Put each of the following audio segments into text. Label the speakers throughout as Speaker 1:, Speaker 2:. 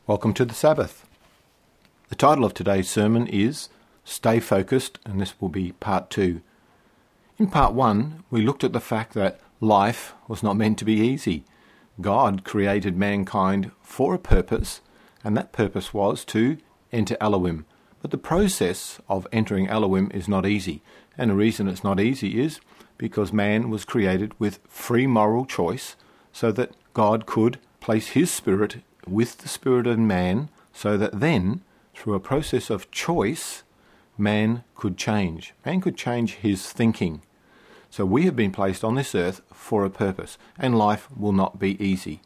Speaker 1: Welcome to the Sabbath. The title of today's sermon is Stay Focused, and this will be part 2. In part 1, we looked at the fact that life was not meant to be easy. God created mankind for a purpose, and that purpose was to enter Elohim. But the process of entering Elohim is not easy, and the reason it's not easy is because man was created with free moral choice, so that God could place his spirit with the spirit of man, so that then, through a process of choice, man could change. Man could change his thinking. So we have been placed on this earth for a purpose, and life will not be easy.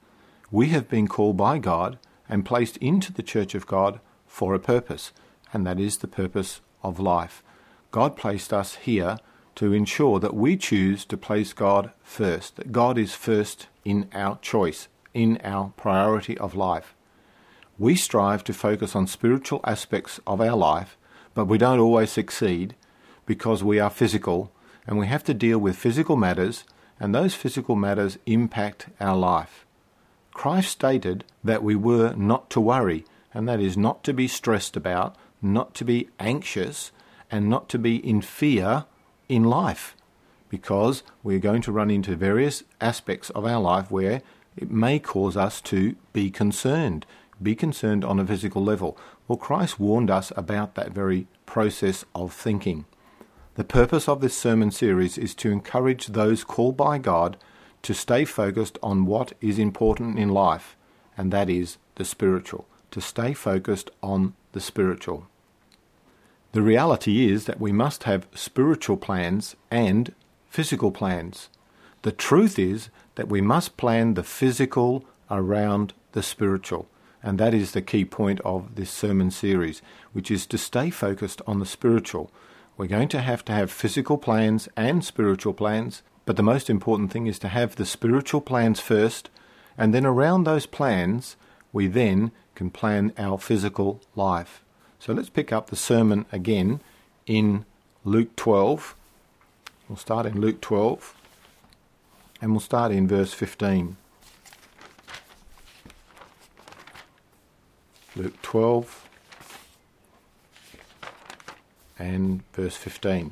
Speaker 1: We have been called by God and placed into the church of God for a purpose, and that is the purpose of life. God placed us here to ensure that we choose to place God first, that God is first in our choice, in our priority of life. We strive to focus on spiritual aspects of our life, but we don't always succeed because we are physical and we have to deal with physical matters, and those physical matters impact our life. Christ stated that we were not to worry, and that is not to be stressed about, not to be anxious, and not to be in fear in life, because we're going to run into various aspects of our life where it may cause us to be concerned on a physical level. Well, Christ warned us about that very process of thinking. The purpose of this sermon series is to encourage those called by God to stay focused on what is important in life, and that is the spiritual, to stay focused on the spiritual. The reality is that we must have spiritual plans and physical plans. The truth is that we must plan the physical around the spiritual. And that is the key point of this sermon series, which is to stay focused on the spiritual. We're going to have physical plans and spiritual plans, but the most important thing is to have the spiritual plans first, and then around those plans, we then can plan our physical life. So let's pick up the sermon again in Luke 12. We'll start in Luke 12. And we'll start in verse 15. Luke 12 and verse 15.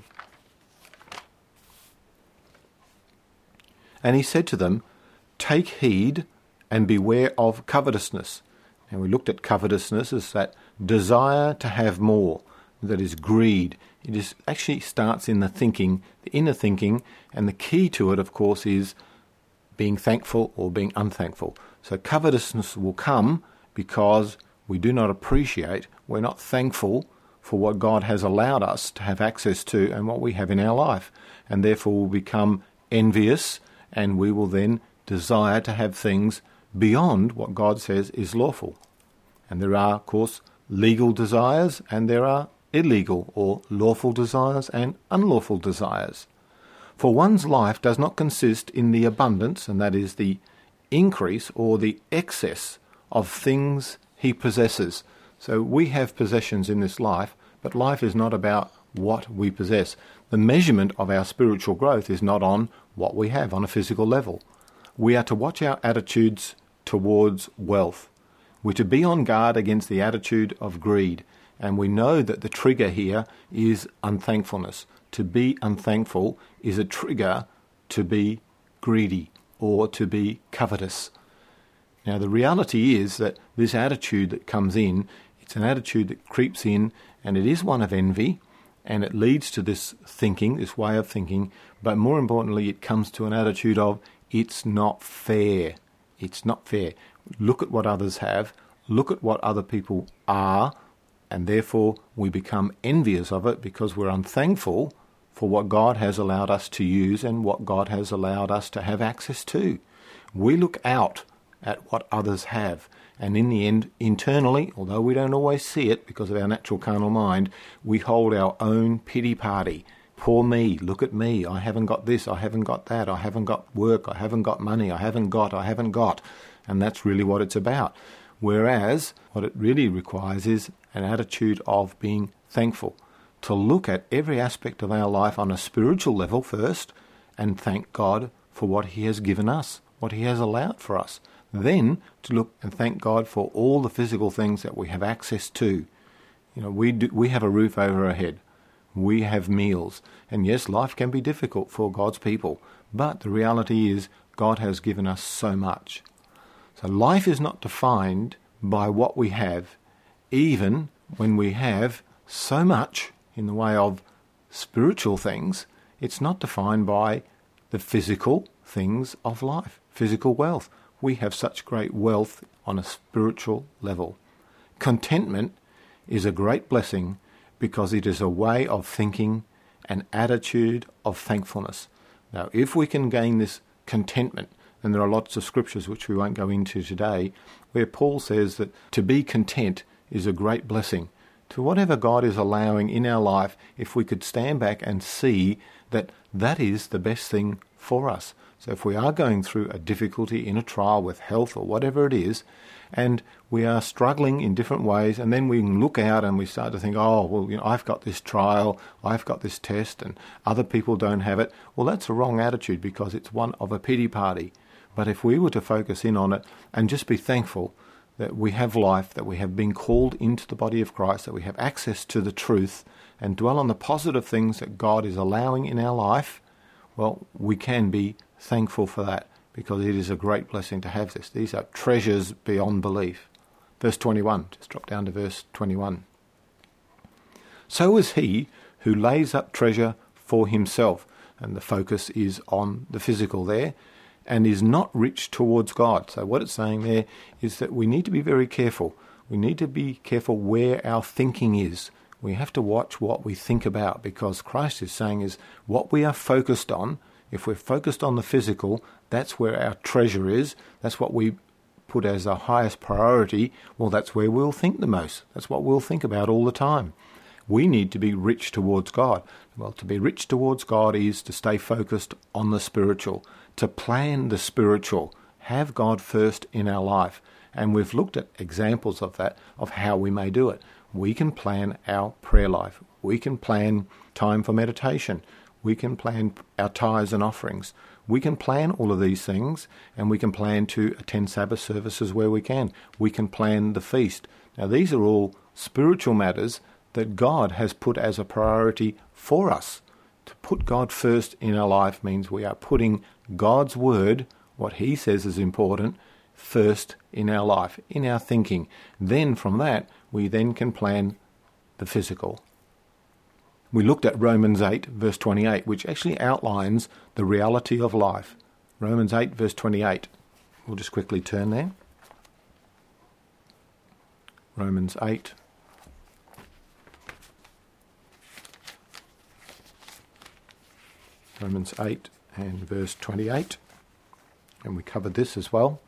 Speaker 1: And he said to them, "Take heed and beware of covetousness." And we looked at covetousness as that desire to have more, that is greed. It actually starts in the thinking, the inner thinking, and the key to it, of course, is being thankful or being unthankful. So covetousness will come because we do not appreciate, we're not thankful for what God has allowed us to have access to and what we have in our life. And therefore we'll become envious, and we will then desire to have things beyond what God says is lawful. And there are, of course, legal desires, and there are illegal or lawful desires and unlawful desires. For one's life does not consist in the abundance, and that is the increase or the excess of things he possesses. So we have possessions in this life, but life is not about what we possess. The measurement of our spiritual growth is not on what we have on a physical level. We are to watch our attitudes towards wealth. We're to be on guard against the attitude of greed. And we know that the trigger here is unthankfulness. To be unthankful is a trigger to be greedy or to be covetous. Now the reality is that this attitude that comes in, it's an attitude that creeps in, and it is one of envy, and it leads to this thinking, this way of thinking, but more importantly it comes to an attitude of it's not fair. It's not fair. Look at what others have, look at what other people are, and therefore we become envious of it because we're unthankful for what God has allowed us to use and what God has allowed us to have access to. We look out at what others have, and in the end, internally, although we don't always see it because of our natural carnal mind, we hold our own pity party. Poor me, look at me, I haven't got this, I haven't got that, I haven't got work, I haven't got money, I haven't got. And that's really what it's about. Whereas what it really requires is an attitude of being thankful, to look at every aspect of our life on a spiritual level first and thank God for what he has given us, what he has allowed for us. then to look and thank God for all the physical things that we have access to. We have a roof over our head. We have meals. And yes, life can be difficult for God's people, but the reality is God has given us so much. So life is not defined by what we have, even when we have so much in the way of spiritual things. It's not defined by the physical things of life, physical wealth. We have such great wealth on a spiritual level. Contentment is a great blessing because it is a way of thinking, an attitude of thankfulness. Now, if we can gain this contentment, and there are lots of scriptures which we won't go into today, where Paul says that to be content is a great blessing. To whatever God is allowing in our life, if we could stand back and see that that is the best thing for us. So if we are going through a difficulty in a trial with health or whatever it is, and we are struggling in different ways, and then we can look out and we start to think, I've got this trial, I've got this test, and other people don't have it. Well, that's a wrong attitude because it's one of a pity party. But if we were to focus in on it and just be thankful that we have life, that we have been called into the body of Christ, that we have access to the truth, and dwell on the positive things that God is allowing in our life, well, we can be thankful for that because it is a great blessing to have this. These are treasures beyond belief. Verse 21, just drop down to verse 21. So is he who lays up treasure for himself, and the focus is on the physical there, and is not rich towards God. So what it's saying there is that we need to be very careful. We need to be careful where our thinking is. We have to watch what we think about, because Christ is saying is what we are focused on. If we're focused on the physical, that's where our treasure is. That's what we put as the highest priority. Well, that's where we'll think the most. That's what we'll think about all the time. We need to be rich towards God. Well, to be rich towards God is to stay focused on the spiritual, to plan the spiritual, have God first in our life. And we've looked at examples of that, of how we may do it. We can plan our prayer life. We can plan time for meditation. We can plan our tithes and offerings. We can plan all of these things, and we can plan to attend Sabbath services where we can. We can plan the feast. Now, these are all spiritual matters that God has put as a priority for us. To put God first in our life means we are putting God's word, what he says is important, first in our life, in our thinking. Then from that, we then can plan the physical. We looked at Romans 8, verse 28, which actually outlines the reality of life. Romans 8, verse 28. We'll just quickly turn there. Romans 8. Romans 8 and verse 28. And we covered this as well.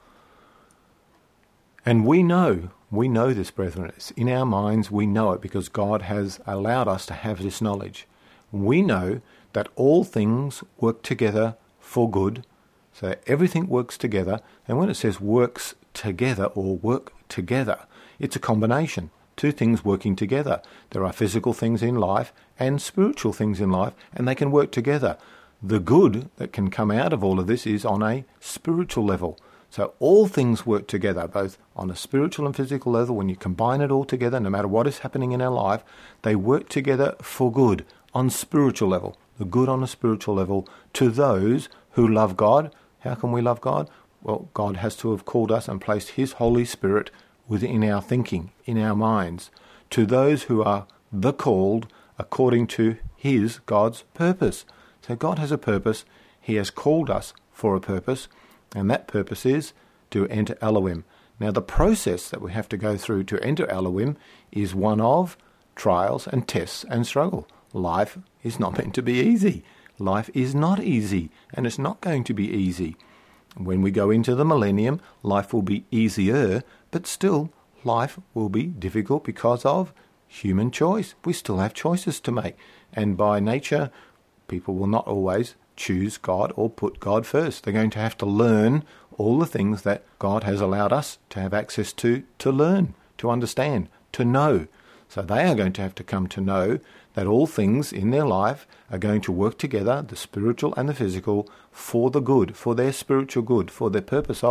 Speaker 1: And we know this, brethren. It's in our minds, we know it because God has allowed us to have this knowledge. We know that all things work together for good. So everything works together. And when it says works together or work together, it's a combination. Two things working together. There are physical things in life and spiritual things in life, and they can work together. The good that can come out of all of this is on a spiritual level. So all things work together, both on a spiritual and physical level. When you combine it all together, no matter what is happening in our life, they work together for good on spiritual level. The good on a spiritual level to those who love God. How can we love God? Well, God has to have called us and placed his Holy Spirit within our thinking, in our minds. To those who are the called according to his, God's purpose. So God has a purpose. He has called us for a purpose. And that purpose is to enter Elohim. Now, the process that we have to go through to enter Elohim is one of trials and tests and struggle. Life is not meant to be easy. Life is not easy, and it's not going to be easy. When we go into the millennium, life will be easier, but still, life will be difficult because of human choice. We still have choices to make. And by nature, people will not always choose God or put God first. They're going to have to learn all the things that God has allowed us to have access to learn, to understand, to know. So they are going to have to come to know that all things in their life are going to work together, the spiritual and the physical, for the good, for their spiritual good, for the purpose of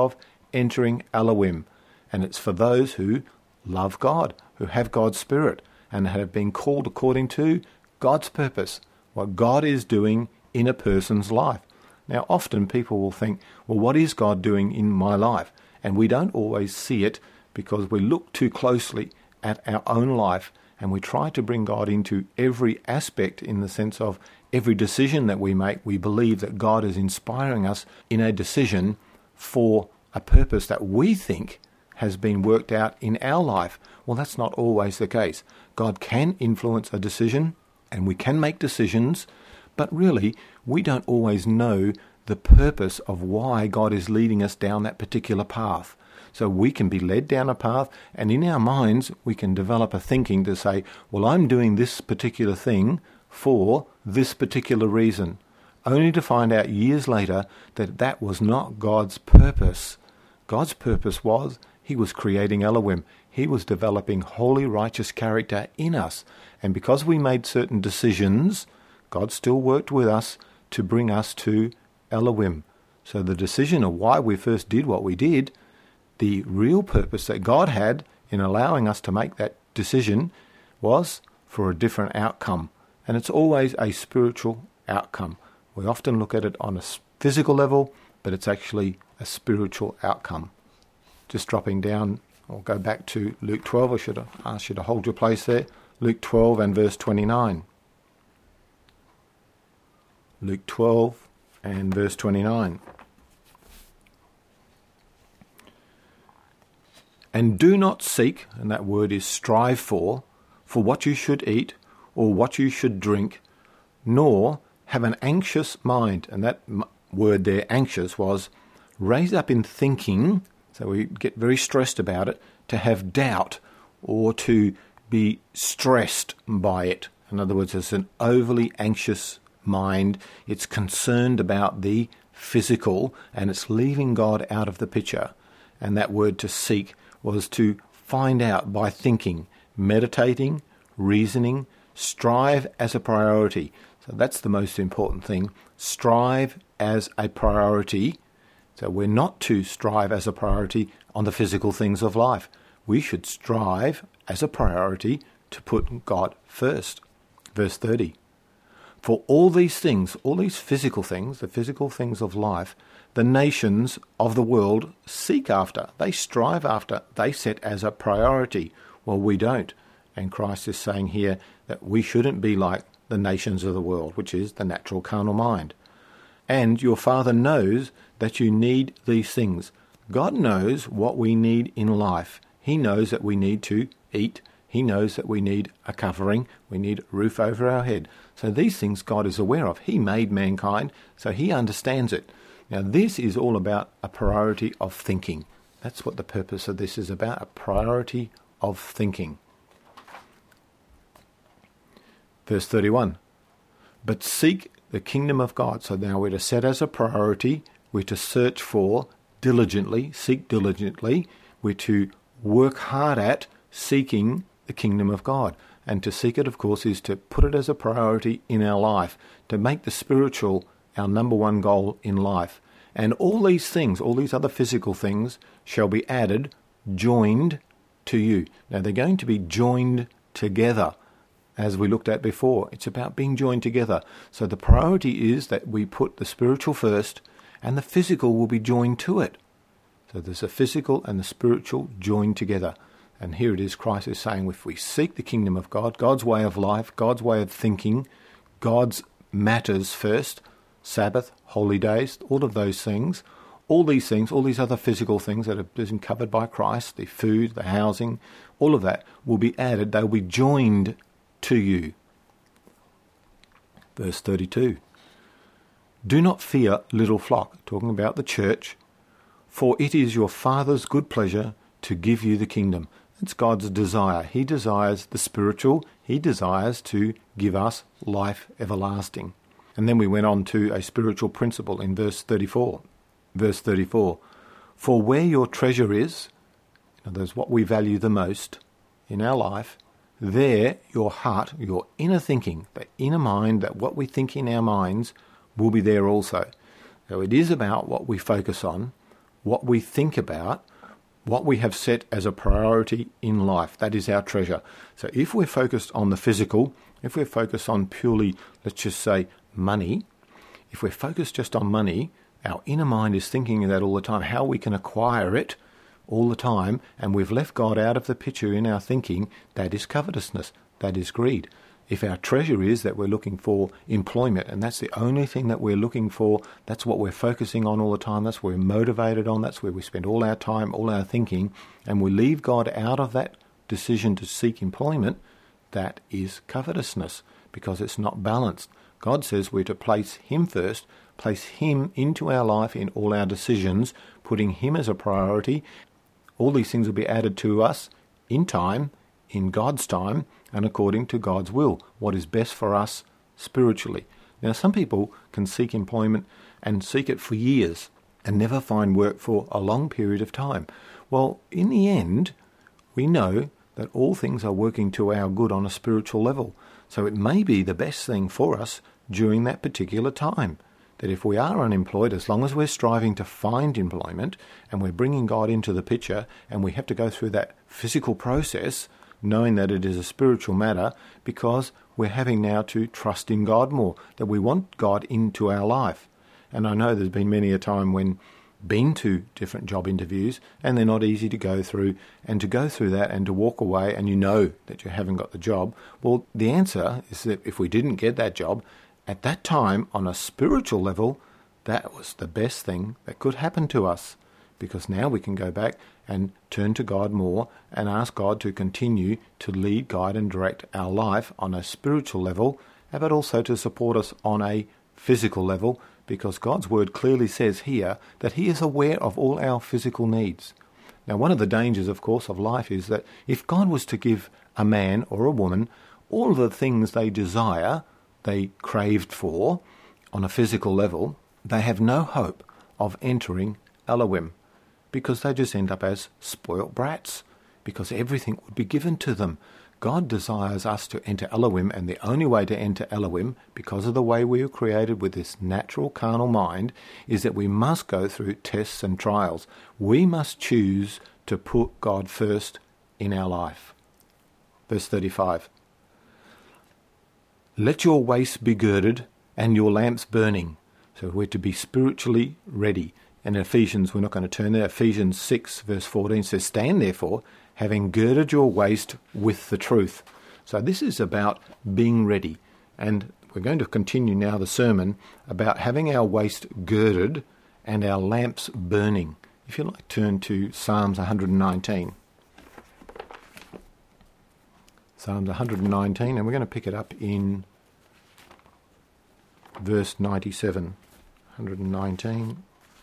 Speaker 1: entering Elohim. And it's for those who love God, who have God's Spirit, and have been called according to God's purpose, what God is doing in a person's life. Now, often people will think, well, what is God doing in my life? And we don't always see it because we look too closely at our own life and we try to bring God into every aspect in the sense of every decision that we make. We believe that God is inspiring us in a decision for a purpose that we think has been worked out in our life. Well, that's not always the case. God can influence a decision and we can make decisions, but really we don't always know the purpose of why God is leading us down that particular path. So we can be led down a path, and in our minds we can develop a thinking to say, well, I'm doing this particular thing for this particular reason, only to find out years later that that was not God's purpose. God's purpose was He was creating Elohim. He was developing holy, righteous character in us. And because we made certain decisions, God still worked with us to bring us to Elohim. So the decision of why we first did what we did, the real purpose that God had in allowing us to make that decision was for a different outcome. And it's always a spiritual outcome. We often look at it on a physical level, but it's actually a spiritual outcome. Just dropping down, I'll go back to Luke 12. I should have asked you to hold your place there. Luke 12 and verse 29. Luke 12 and verse 29. And do not seek, and that word is strive for what you should eat or what you should drink, nor have an anxious mind. And that word there, anxious, was raised up in thinking, so we get very stressed about it, to have doubt or to be stressed by it. In other words, it's an overly anxious mind. It's concerned about the physical and it's leaving God out of the picture. And that word to seek was to find out by thinking, meditating, reasoning, strive as a priority. So that's the most important thing. Strive as a priority. So we're not to strive as a priority on the physical things of life. We should strive as a priority to put God first. Verse 30. For all these things, all these physical things, the physical things of life, the nations of the world seek after. They strive after. They set as a priority. Well, we don't. And Christ is saying here that we shouldn't be like the nations of the world, which is the natural carnal mind. And your Father knows that you need these things. God knows what we need in life. He knows that we need to eat. He knows that we need a covering. We need a roof over our head. So these things God is aware of. He made mankind, so He understands it. Now this is all about a priority of thinking. That's what the purpose of this is about, a priority of thinking. Verse 31. But seek the kingdom of God. So now we're to set as a priority. We're to search for diligently, seek diligently. We're to work hard at seeking the kingdom of God. And to seek it, of course, is to put it as a priority in our life, to make the spiritual our number one goal in life. And all these things, all these other physical things, shall be added, joined to you. Now they're going to be joined together, as we looked at before. It's about being joined together. So the priority is that we put the spiritual first, and the physical will be joined to it. So there's the physical and the spiritual joined together. And here it is, Christ is saying, if we seek the kingdom of God, God's way of life, God's way of thinking, God's matters first, Sabbath, holy days, all of those things, all these other physical things that have been covered by Christ, the food, the housing, all of that will be added. They'll be joined to you. Verse 32. Do not fear, little flock, talking about the church, for it is your Father's good pleasure to give you the kingdom. It's God's desire. He desires the spiritual. He desires to give us life everlasting. And then we went on to a spiritual principle in verse 34. Verse 34. For where your treasure is, in other words, what we value the most in our life, there your heart, your inner thinking, the inner mind, that what we think in our minds will be there also. So it is about what we focus on, what we think about, what we have set as a priority in life. That is our treasure. So if we're focused on the physical, if we're focused on purely, let's just say, money, if we're focused just on money, our inner mind is thinking of that all the time, how we can acquire it all the time, and we've left God out of the picture in our thinking. That is covetousness. That is greed. If our treasure is that we're looking for employment, and that's the only thing that we're looking for, that's what we're focusing on all the time, that's what we're motivated on, that's where we spend all our time, all our thinking, and we leave God out of that decision to seek employment, that is covetousness, because it's not balanced. God says we're to place Him first, place Him into our life in all our decisions, putting Him as a priority. All these things will be added to us in time, in God's time, and according to God's will, what is best for us spiritually. Now, some people can seek employment and seek it for years and never find work for a long period of time. Well, in the end, we know that all things are working to our good on a spiritual level. So it may be the best thing for us during that particular time. That if we are unemployed, as long as we're striving to find employment and we're bringing God into the picture and we have to go through that physical process, knowing that it is a spiritual matter, because we're having now to trust in God more, that we want God into our life. And I know there's been many a time when been to different job interviews and they're not easy to go through, and to go through that and to walk away and you know that you haven't got the job. Well, the answer is that if we didn't get that job, at that time, on a spiritual level, that was the best thing that could happen to us, because now we can go back and turn to God more and ask God to continue to lead, guide and direct our life on a spiritual level, but also to support us on a physical level, because God's word clearly says here that He is aware of all our physical needs. Now, one of the dangers, of course, of life is that if God was to give a man or a woman all the things they desire, they craved for on a physical level, they have no hope of entering Elohim, because they just end up as spoilt brats, because everything would be given to them. God desires us to enter Elohim, and the only way to enter Elohim, because of the way we are created with this natural carnal mind, is that we must go through tests and trials. We must choose to put God first in our life. Verse 35. Let your waist be girded and your lamps burning. So we're to be spiritually ready. And in Ephesians, we're not going to turn there, Ephesians 6 verse 14 says, stand therefore, having girded your waist with the truth. So this is about being ready. And we're going to continue now the sermon about having our waist girded and our lamps burning. If you like, turn to Psalms 119. Psalms 119, and we're going to pick it up in verse 97. 119.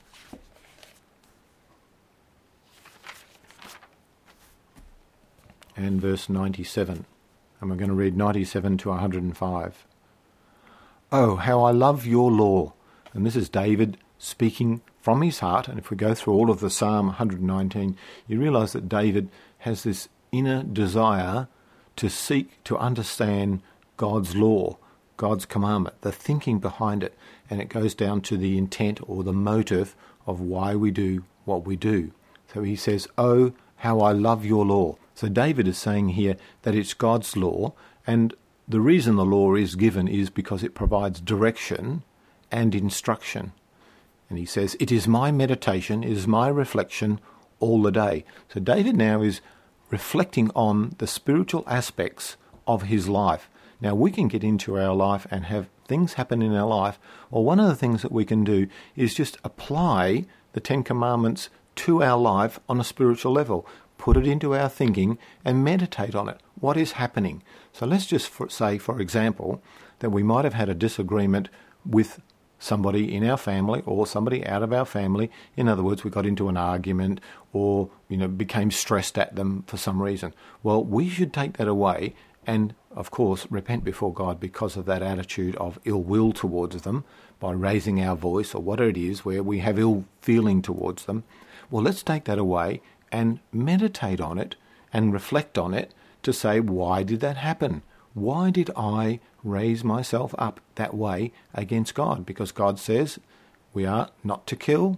Speaker 1: And verse 97. And we're going to read 97 to 105. Oh, how I love your law. And this is David speaking from his heart. And if we go through all of the Psalm 119, you realise that David has this inner desire to seek to understand God's law, God's commandment, the thinking behind it. And it goes down to the intent or the motive of why we do what we do. So he says, oh, how I love your law. So David is saying here that it's God's law, and the reason the law is given is because it provides direction and instruction. And he says, it is my meditation, it is my reflection all the day. So David now is reflecting on the spiritual aspects of his life. Now we can get into our life and have things happen in our life, or one of the things that we can do is just apply the Ten Commandments to our life on a spiritual level. Put it into our thinking and meditate on it. What is happening? So let's just say, for example, that we might have had a disagreement with somebody in our family or somebody out of our family. In other words, we got into an argument or, became stressed at them for some reason. Well, we should take that away and, of course, repent before God because of that attitude of ill will towards them by raising our voice or whatever it is where we have ill feeling towards them. Well, let's take that away and meditate on it and reflect on it to say, why did that happen? Why did I raise myself up that way against God? Because God says we are not to kill,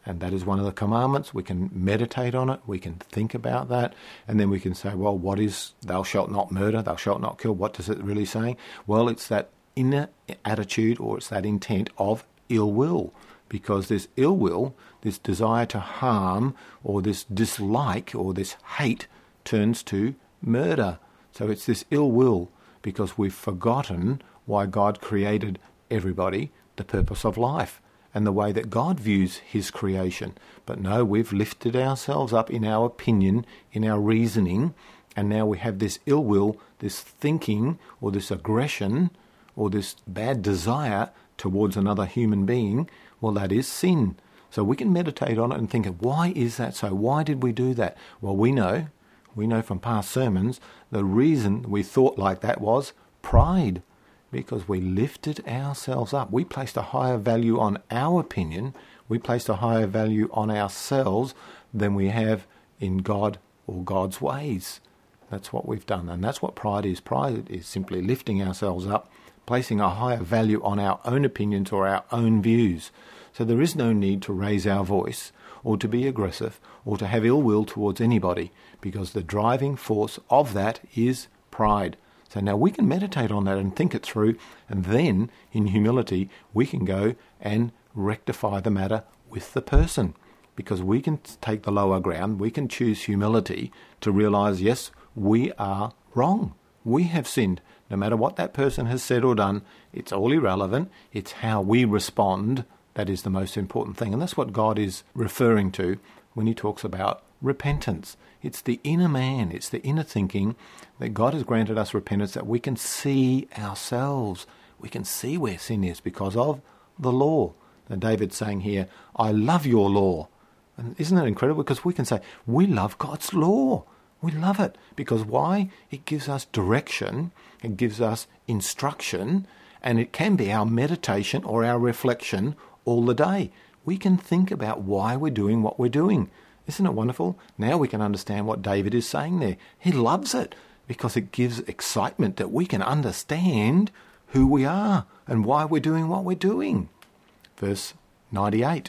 Speaker 1: And that is one of the commandments. We can meditate on it. We can think about that. And then we can say, well, what is thou shalt not murder, thou shalt not kill? What does it really say? Well, it's that inner attitude, or it's that intent of ill will. Because this ill will, this desire to harm, or this dislike, or this hate turns to murder. So it's this ill will because we've forgotten why God created everybody, the purpose of life, and the way that God views his creation. But no, we've lifted ourselves up in our opinion, in our reasoning, and now we have this ill will, this thinking, or this aggression, or this bad desire towards another human being. Well, that is sin. So we can meditate on it and think, why is that so? Why did we do that? Well, we know from past sermons, the reason we thought like that was pride. Because we lifted ourselves up. We placed a higher value on our opinion. We placed a higher value on ourselves than we have in God or God's ways. That's what we've done. And that's what pride is. Pride is simply lifting ourselves up, placing a higher value on our own opinions or our own views. So there is no need to raise our voice or to be aggressive or to have ill will towards anybody, because the driving force of that is pride. So now we can meditate on that and think it through, and then in humility we can go and rectify the matter with the person, because we can take the lower ground. We can choose humility to realize, yes, we are wrong. We have sinned. No matter what that person has said or done, it's all irrelevant. It's how we respond that is the most important thing. And that's what God is referring to when he talks about repentance. It's the inner man, it's the inner thinking that God has granted us repentance, that we can see ourselves. We can see where sin is because of the law. And David's saying here, I love your law. And isn't that incredible? Because we can say, we love God's law. We love it. Because why? It gives us direction, it gives us instruction, and it can be our meditation or our reflection all the day. We can think about why we're doing what we're doing. Isn't it wonderful? Now we can understand what David is saying there. He loves it because it gives excitement that we can understand who we are and why we're doing what we're doing. Verse 98.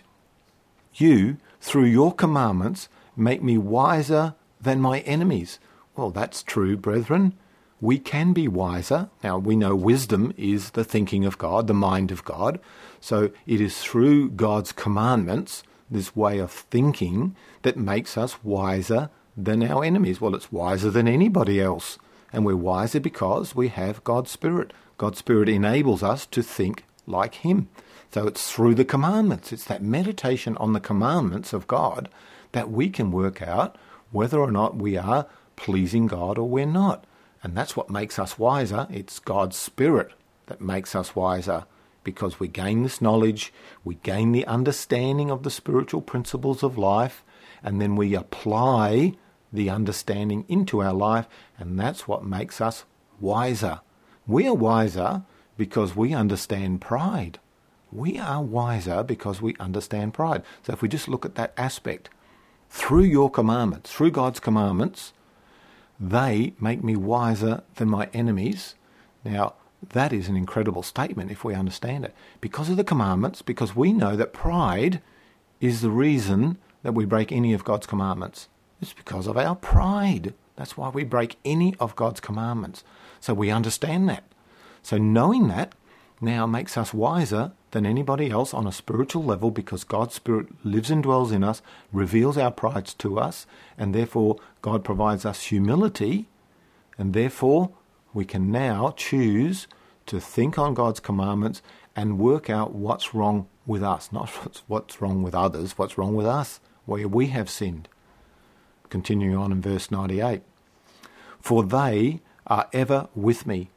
Speaker 1: You, through your commandments, make me wiser than my enemies. Well, that's true, brethren. We can be wiser. Now, we know wisdom is the thinking of God, the mind of God. So it is through God's commandments, this way of thinking, that makes us wiser than our enemies. Well, it's wiser than anybody else. And we're wiser because we have God's Spirit. God's Spirit enables us to think like him. So it's through the commandments. It's that meditation on the commandments of God that we can work out whether or not we are pleasing God or we're not. And that's what makes us wiser. It's God's Spirit that makes us wiser, because we gain this knowledge, we gain the understanding of the spiritual principles of life, and then we apply the understanding into our life, and that's what makes us wiser. We are wiser because we understand pride. We are wiser because we understand pride. So if we just look at that aspect, through your commandments, through God's commandments, they make me wiser than my enemies. Now, that is an incredible statement if we understand it. Because of the commandments, because we know that pride is the reason that we break any of God's commandments. It's because of our pride. That's why we break any of God's commandments. So we understand that. So knowing that now makes us wiser than anybody else on a spiritual level, because God's Spirit lives and dwells in us, reveals our prides to us, and therefore God provides us humility, and therefore we can now choose to think on God's commandments and work out what's wrong with us, not what's wrong with others, what's wrong with us, where we have sinned. Continuing on in verse 98. For they are ever with me.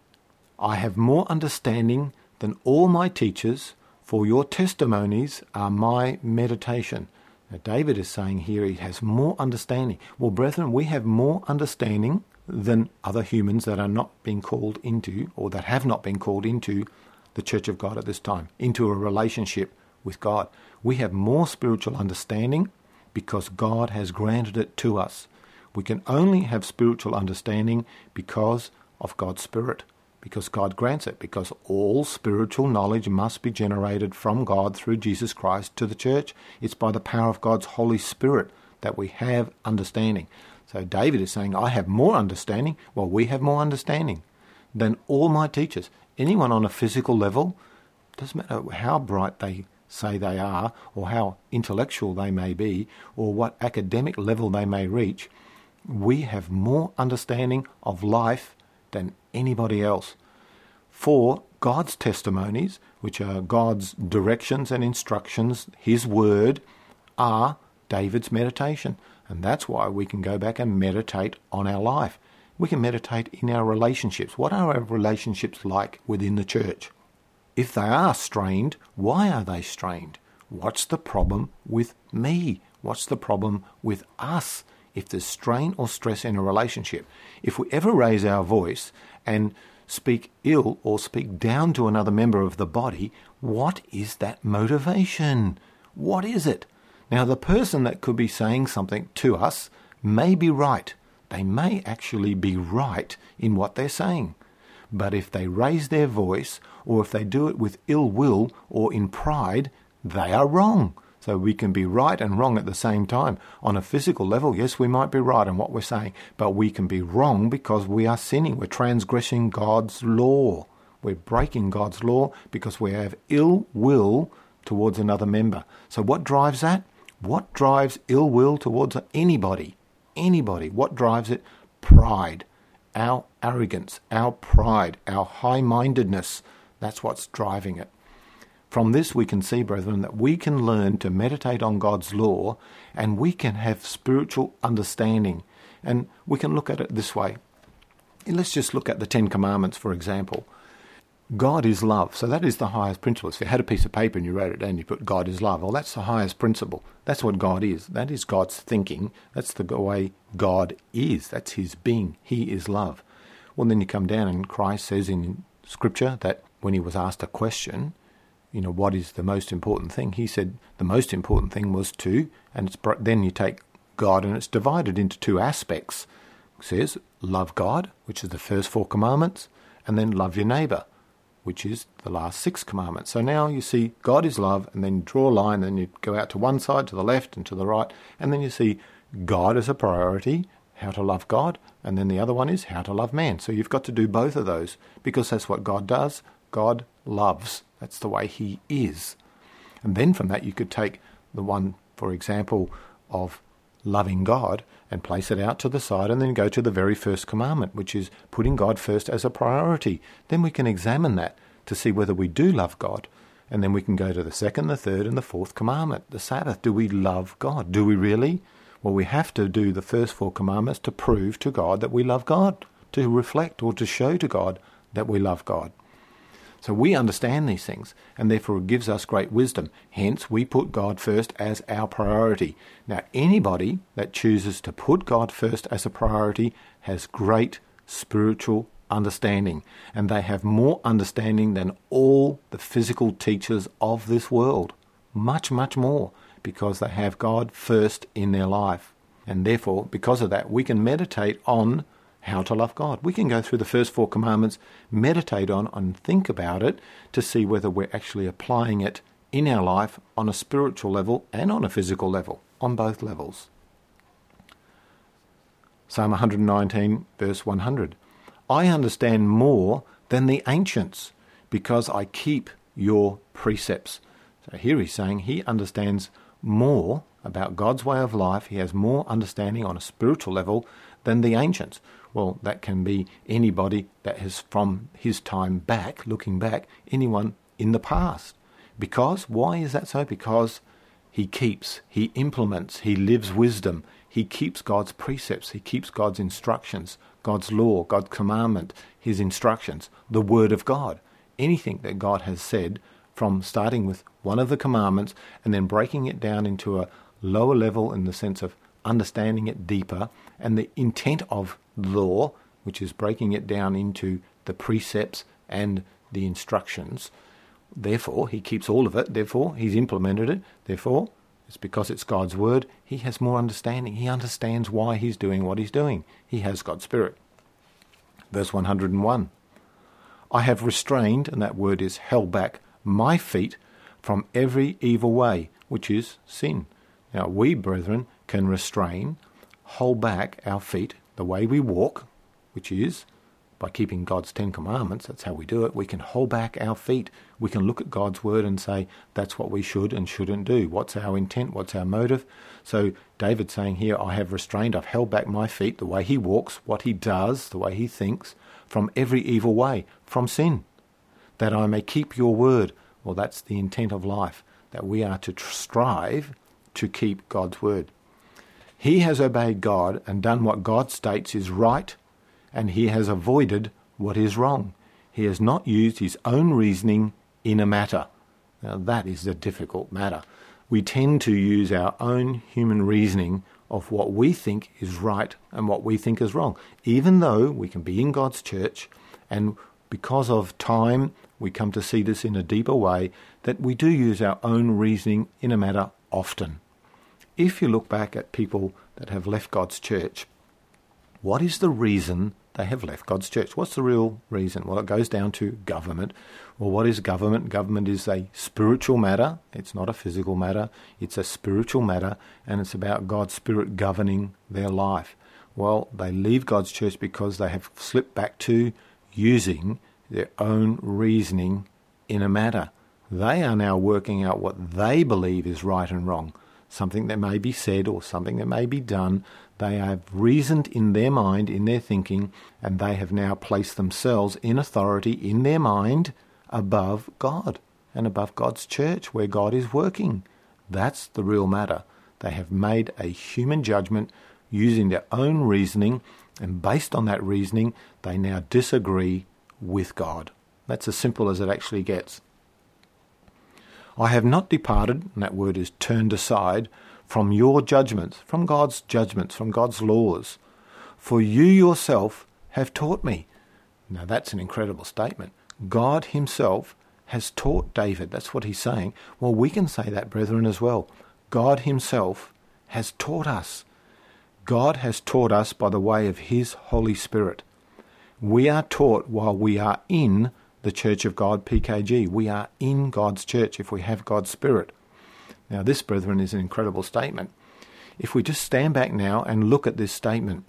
Speaker 1: I have more understanding than all my teachers, for your testimonies are my meditation. Now, David is saying here he has more understanding. Well, brethren, we have more understanding than other humans that are not being called into, or that have not been called into the Church of God at this time, into a relationship with God. We have more spiritual understanding because God has granted it to us. We can only have spiritual understanding because of God's Spirit. because God grants it, because all spiritual knowledge must be generated from God through Jesus Christ to the church. It's by the power of God's Holy Spirit that we have understanding. So David is saying, I have more understanding. Well, we have more understanding than all my teachers. Anyone on a physical level, doesn't matter how bright they say they are, or how intellectual they may be, or what academic level they may reach, we have more understanding of life than anybody else. For God's testimonies, which are God's directions and instructions, his word, are David's meditation. And that's why we can go back and meditate on our life. We can meditate in our relationships. What are our relationships like within the church? If they are strained, why are they strained? What's the problem with me? What's the problem with us? If there's strain or stress in a relationship, if we ever raise our voice and speak ill or speak down to another member of the body, what is that motivation? What is it? Now, the person that could be saying something to us may be right. They may actually be right in what they're saying. But if they raise their voice, or if they do it with ill will or in pride, they are wrong. So we can be right and wrong at the same time. On a physical level, yes, we might be right in what we're saying, but we can be wrong because we are sinning. We're transgressing God's law. We're breaking God's law because we have ill will towards another member. So what drives that? What drives ill will towards anybody? Anybody. What drives it? Pride. Our arrogance, our pride, our high-mindedness. That's what's driving it. From this we can see, brethren, that we can learn to meditate on God's law and we can have spiritual understanding. And we can look at it this way. Let's just look at the Ten Commandments, for example. God is love, so that is the highest principle. If you had a piece of paper and you wrote it down, you put God is love. Well, that's the highest principle. That's what God is. That is God's thinking. That's the way God is. That's his being. He is love. Well, then you come down and Christ says in Scripture that when he was asked a question, what is the most important thing? He said the most important thing was to, and then you take God and it's divided into two aspects. It says, love God, which is the first 4 commandments, and then love your neighbour, which is the last 6 commandments. So now you see God is love, and then you draw a line, then you go out to one side, to the left and to the right, and then you see God as a priority, how to love God, and then the other one is how to love man. So you've got to do both of those, because that's what God does. God loves. That's the way he is. And then from that you could take the one, for example, of loving God and place it out to the side and then go to the very first commandment, which is putting God first as a priority. Then we can examine that to see whether we do love God. And then we can go to the second, the third, and the 4th commandment, the Sabbath. Do we love God? Do we really? Well, we have to do the first 4 commandments to prove to God that we love God, to reflect or to show to God that we love God. So we understand these things, and therefore it gives us great wisdom. Hence, we put God first as our priority. Now, anybody that chooses to put God first as a priority has great spiritual understanding, and they have more understanding than all the physical teachers of this world. Much, much more, because they have God first in their life. And therefore, because of that, we can meditate on how to love God. We can go through the first 4 commandments, meditate on and think about it to see whether we're actually applying it in our life on a spiritual level and on a physical level, on both levels. Psalm 119, verse 100. I understand more than the ancients because I keep your precepts. So here he's saying he understands more about God's way of life. He has more understanding on a spiritual level than the ancients. Well, that can be anybody that has from his time back, looking back, anyone in the past. Because, why is that so? Because he keeps, he implements, he lives wisdom. He keeps God's precepts, he keeps God's instructions, God's law, God's commandment, his instructions, the word of God. Anything that God has said, from starting with one of the commandments and then breaking it down into a lower level in the sense of understanding it deeper, and the intent of law, which is breaking it down into the precepts and the instructions. Therefore, he keeps all of it. Therefore, he's implemented it. Therefore, it's because it's God's word. He has more understanding. He understands why he's doing what he's doing. He has God's Spirit. Verse 101. I have restrained, and that word is held back, my feet from every evil way, which is sin. Now we, brethren, can restrain, hold back our feet, the way we walk, which is by keeping God's 10 Commandments. That's how we do it. We can hold back our feet. We can look at God's word and say, that's what we should and shouldn't do. What's our intent? What's our motive? So David's saying here, I have restrained, I've held back my feet, the way he walks, what he does, the way he thinks, from every evil way, from sin, that I may keep your word. Well, that's the intent of life, that we are to strive to keep God's word. He has obeyed God and done what God states is right, and he has avoided what is wrong. He has not used his own reasoning in a matter. Now that is a difficult matter. We tend to use our own human reasoning of what we think is right and what we think is wrong, even though we can be in God's church, and because of time we come to see this in a deeper way, that we do use our own reasoning in a matter often. If you look back at people that have left God's church, what is the reason they have left God's church? What's the real reason? Well, it goes down to government. Well, what is government? Government is a spiritual matter. It's not a physical matter. It's a spiritual matter, and it's about God's Spirit governing their life. Well, they leave God's church because they have slipped back to using their own reasoning in a matter. They are now working out what they believe is right and wrong, something that may be said or something that may be done. They have reasoned in their mind, in their thinking, and they have now placed themselves in authority in their mind above God and above God's church where God is working. That's the real matter. They have made a human judgment using their own reasoning, and based on that reasoning, they now disagree with God. That's as simple as it actually gets. I have not departed, and that word is turned aside, from your judgments, from God's laws, for you yourself have taught me. Now that's an incredible statement. God himself has taught David. That's what he's saying. Well, we can say that, brethren, as well. God himself has taught us. God has taught us by the way of his Holy Spirit. We are taught while we are in the Church of God, PKG. We are in God's church if we have God's Spirit. Now this, brethren, is an incredible statement. If we just stand back now and look at this statement,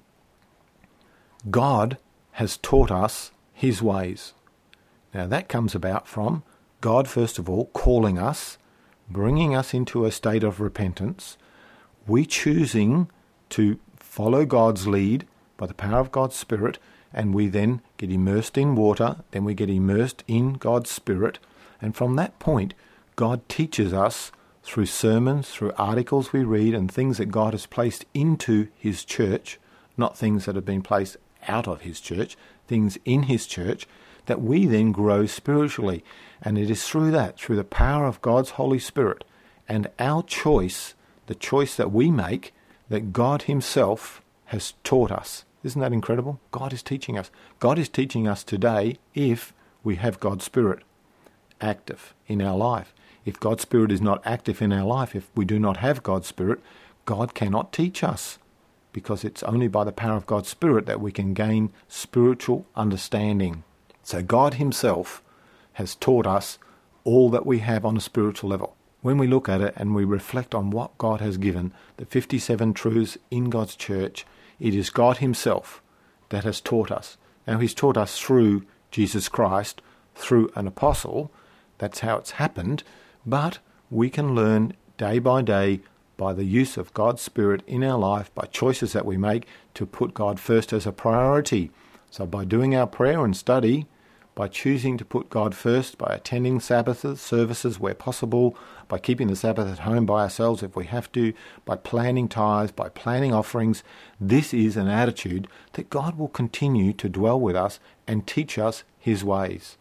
Speaker 1: God has taught us his ways. Now that comes about from God, first of all, calling us, bringing us into a state of repentance, we choosing to follow God's lead by the power of God's Spirit, and we then get immersed in water, then we get immersed in God's Spirit, and from that point, God teaches us through sermons, through articles we read, and things that God has placed into his church, not things that have been placed out of his church, things in his church, that we then grow spiritually. And it is through that, through the power of God's Holy Spirit, and our choice, the choice that we make, that God himself has taught us. Isn't that incredible? God is teaching us. God is teaching us today if we have God's Spirit active in our life. If God's Spirit is not active in our life, if we do not have God's Spirit, God cannot teach us, because it's only by the power of God's Spirit that we can gain spiritual understanding. So God himself has taught us all that we have on a spiritual level. When we look at it and we reflect on what God has given, the 57 truths in God's church, it is God himself that has taught us. Now he's taught us through Jesus Christ, through an apostle. That's how it's happened. But we can learn day by day by the use of God's Spirit in our life, by choices that we make to put God first as a priority. So by doing our prayer and study, by choosing to put God first, by attending Sabbath services where possible, by keeping the Sabbath at home by ourselves if we have to, by planning tithes, by planning offerings, this is an attitude that God will continue to dwell with us and teach us his ways.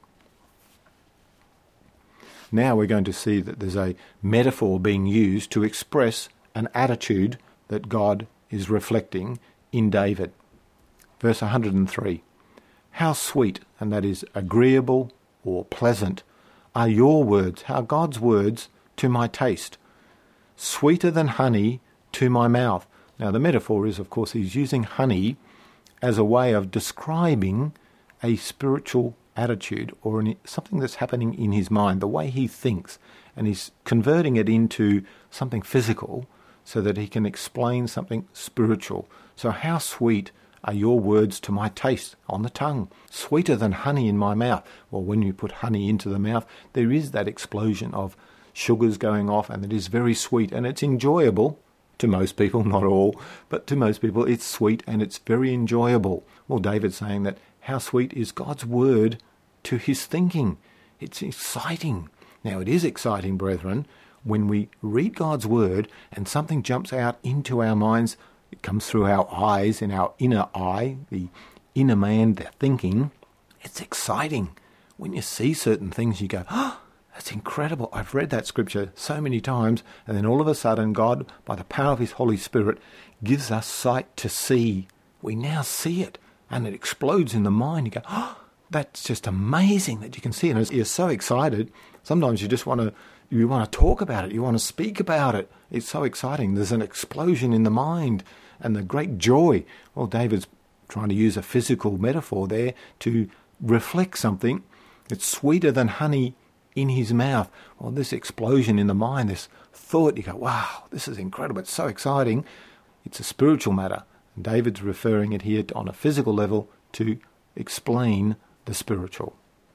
Speaker 1: Now we're going to see that there's a metaphor being used to express an attitude that God is reflecting in David. Verse 103, how sweet, and that is agreeable or pleasant, are your words, how God's words to my taste, sweeter than honey to my mouth. Now the metaphor is, of course, he's using honey as a way of describing a spiritual attitude or something that's happening in his mind, the way he thinks, and he's converting it into something physical so that he can explain something spiritual. So how sweet are your words to my taste on the tongue, sweeter than honey in my mouth. Well, when you put honey into the mouth, there is that explosion of sugars going off, and it is very sweet, and it's enjoyable to most people, not all, but to most people it's sweet and it's very enjoyable. Well, David's saying that how sweet is God's word to his thinking. It's exciting. Now, it is exciting, brethren, when we read God's word and something jumps out into our minds. It comes through our eyes, in our inner eye, the inner man, the thinking. It's exciting. When you see certain things, you go, oh, that's incredible. I've read that scripture so many times. And then all of a sudden, God, by the power of his Holy Spirit, gives us sight to see. We now see it, and it explodes in the mind. You go, oh, that's just amazing that you can see it. And you're so excited. Sometimes you just want to talk about it. You want to speak about it. It's so exciting. There's an explosion in the mind and the great joy. Well, David's trying to use a physical metaphor there to reflect something. It's sweeter than honey in his mouth. Well, this explosion in the mind, this thought, you go, wow, this is incredible. It's so exciting. It's a spiritual matter. And David's referring it here on a physical level to explain the spiritual.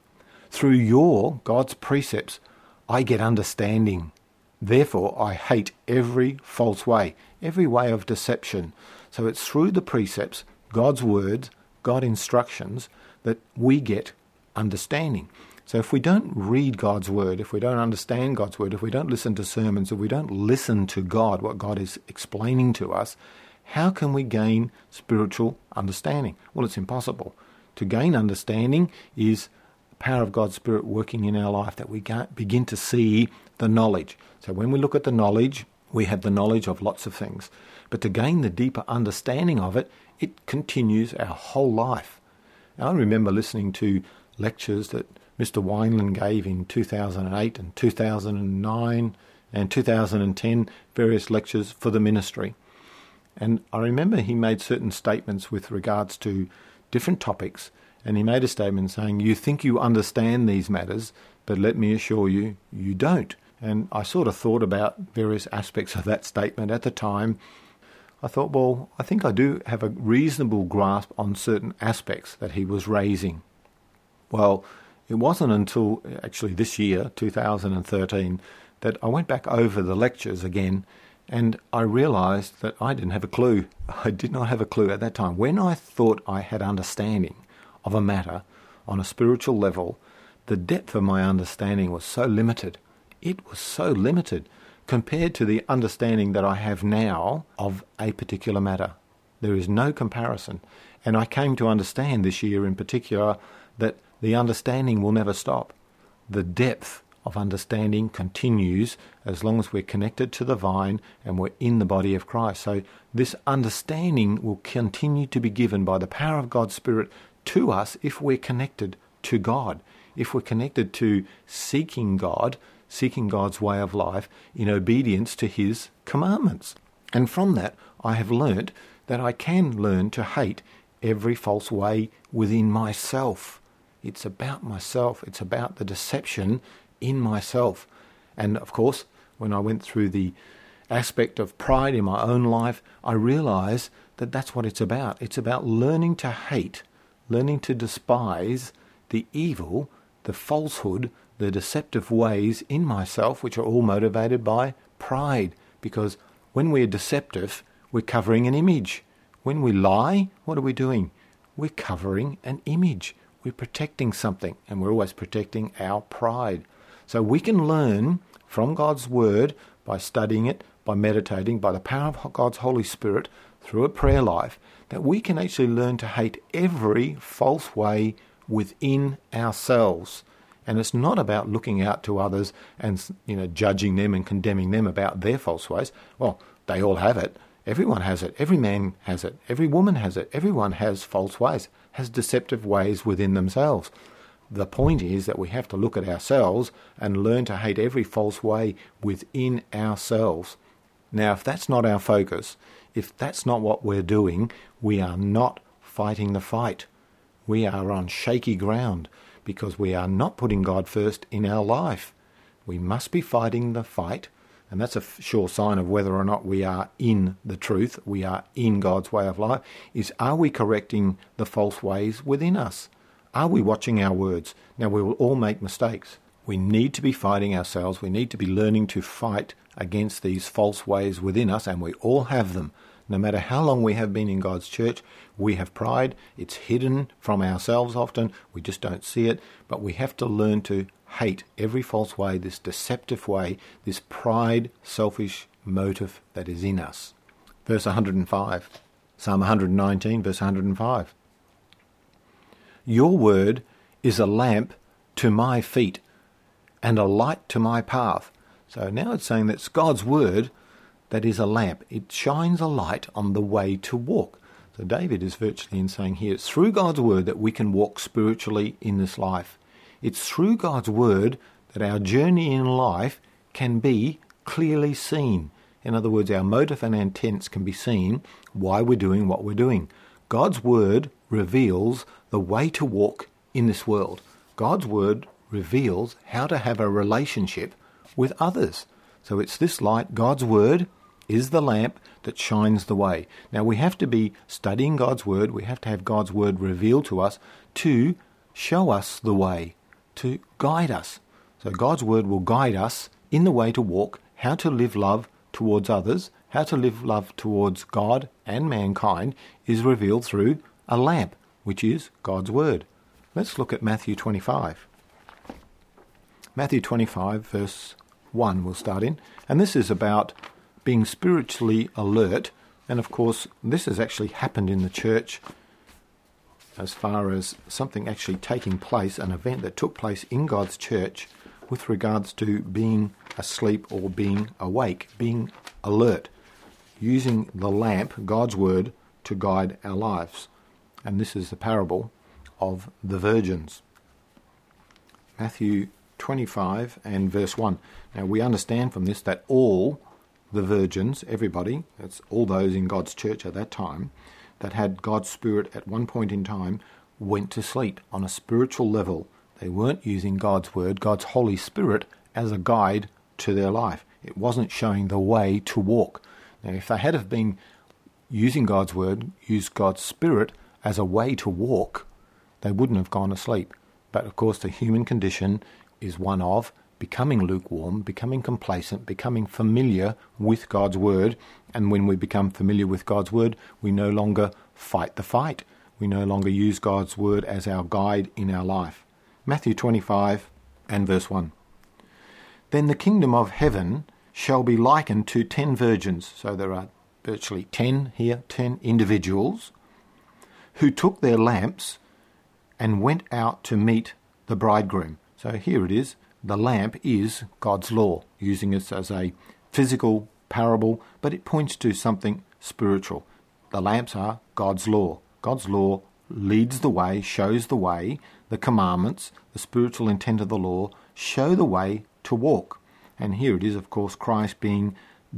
Speaker 1: Through God's precepts, I get understanding. Therefore, I hate every false way, every way of deception. So it's through the precepts, God's words, God's instructions, that we get understanding. So if we don't read God's word, if we don't understand God's word, if we don't listen to sermons, if we don't listen to God, what God is explaining to us, how can we gain spiritual understanding? Well, it's impossible. To gain understanding is the power of God's Spirit working in our life, that we begin to see the knowledge. So when we look at the knowledge, we have the knowledge of lots of things. But to gain the deeper understanding of it, it continues our whole life. Now, I remember listening to lectures that Mr. Wineland gave in 2008 and 2009 and 2010, various lectures for the ministry. And I remember he made certain statements with regards to different topics, and he made a statement saying, you think you understand these matters, but let me assure you, you don't. And I sort of thought about various aspects of that statement at the time. I thought, well, I think I do have a reasonable grasp on certain aspects that he was raising. Well, it wasn't until actually this year, 2013, that I went back over the lectures again, and I realised that I didn't have a clue. I did not have a clue at that time. When I thought I had understanding of a matter on a spiritual level, the depth of my understanding was so limited. It was so limited compared to the understanding that I have now of a particular matter. There is no comparison. And I came to understand this year in particular that the understanding will never stop. The depth of understanding continues as long as we're connected to the vine and we're in the body of Christ. So this understanding will continue to be given by the power of God's Spirit to us if we're connected to God, if we're connected to seeking God, seeking God's way of life in obedience to his commandments. And from that, I have learnt that I can learn to hate every false way within myself. It's about myself. It's about the deception in myself. And of course, when I went through the aspect of pride in my own life, I realised that that's what it's about. It's about learning to hate, learning to despise the evil, the falsehood, the deceptive ways in myself, which are all motivated by pride. Because when we're deceptive, we're covering an image. When we lie, what are we doing? We're covering an image. We're protecting something, and we're always protecting our pride. So we can learn from God's Word by studying it, by meditating, by the power of God's Holy Spirit, through a prayer life, that we can actually learn to hate every false way within ourselves. And it's not about looking out to others and, judging them and condemning them about their false ways. Well, they all have it. Everyone has it. Every man has it. Every woman has it. Everyone has false ways, has deceptive ways within themselves. The point is that we have to look at ourselves and learn to hate every false way within ourselves. Now, if that's not our focus, if that's not what we're doing, we are not fighting the fight. We are on shaky ground, because we are not putting God first in our life. We must be fighting the fight, and that's a sure sign of whether or not we are in the truth, we are in God's way of life, is are we correcting the false ways within us? Are we watching our words? Now, we will all make mistakes. We need to be fighting ourselves. We need to be learning to fight against these false ways within us, and we all have them. No matter how long we have been in God's church, we have pride. It's hidden from ourselves often. We just don't see it. But we have to learn to hate every false way, this deceptive way, this pride, selfish motive that is in us. Verse 105, Psalm 119, verse 105. Your word is a lamp to my feet and a light to my path. So now it's saying that it's God's word that is a lamp. It shines a light on the way to walk. So David is virtually saying here, it's through God's word that we can walk spiritually in this life. It's through God's word that our journey in life can be clearly seen. In other words, our motive and intents can be seen, why we're doing what we're doing. God's word reveals the way to walk in this world. God's word reveals how to have a relationship with others. So it's this light, God's word, is the lamp that shines the way. Now we have to be studying God's word. We have to have God's word revealed to us to show us the way, to guide us. So God's word will guide us in the way to walk, how to live love towards others, how to live love towards God and mankind is revealed through a lamp, which is God's word. Let's look at Matthew 25. Matthew 25 verse 1 we'll start in. And this is about being spiritually alert. And of course, this has actually happened in the church as far as something actually taking place, an event that took place in God's church with regards to being asleep or being awake, being alert, using the lamp, God's word, to guide our lives. And this is the parable of the virgins. Matthew 25 and verse 1. Now we understand from this that all the virgins, everybody, that's all those in God's church at that time, that had God's Spirit at one point in time, went to sleep on a spiritual level. They weren't using God's word, God's Holy Spirit, as a guide to their life. It wasn't showing the way to walk. Now, if they had have been using God's word, used God's Spirit as a way to walk, they wouldn't have gone to sleep. But of course, the human condition is one of becoming lukewarm, becoming complacent, becoming familiar with God's word. And when we become familiar with God's word, we no longer fight the fight. We no longer use God's word as our guide in our life. Matthew 25 and verse 1. Then the kingdom of heaven shall be likened to 10 virgins. So there are virtually 10 here, 10 individuals who took their lamps and went out to meet the bridegroom. So here it is. The lamp is God's law, using it as a physical parable, but it points to something spiritual. The lamps are God's law. God's law leads the way, shows the way. The commandments, the spiritual intent of the law, show the way to walk. And here it is, of course, Christ being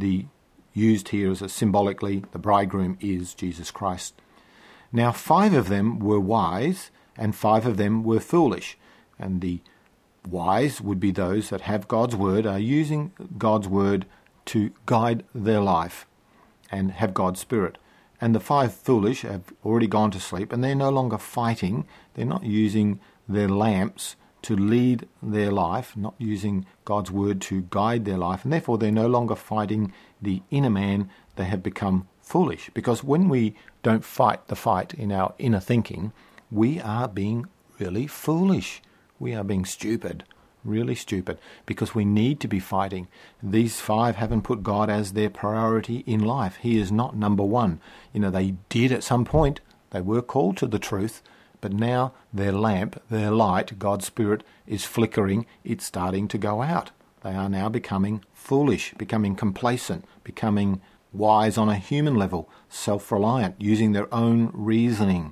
Speaker 1: used here as symbolically, the bridegroom is Jesus Christ. Now 5 of them were wise, and 5 of them were foolish. And the wise would be those that have God's word, are using God's word to guide their life and have God's Spirit. And the 5 foolish have already gone to sleep, and they're no longer fighting. They're not using their lamps to lead their life, not using God's word to guide their life, and therefore they're no longer fighting the inner man. They have become foolish. Because when we don't fight the fight in our inner thinking, we are being really foolish. We are being stupid, really stupid, because we need to be fighting. These 5 haven't put God as their priority in life. He is not number one. They did at some point. They were called to the truth, but now their lamp, their light, God's Spirit, is flickering. It's starting to go out. They are now becoming foolish, becoming complacent, becoming wise on a human level, self-reliant, using their own reasoning.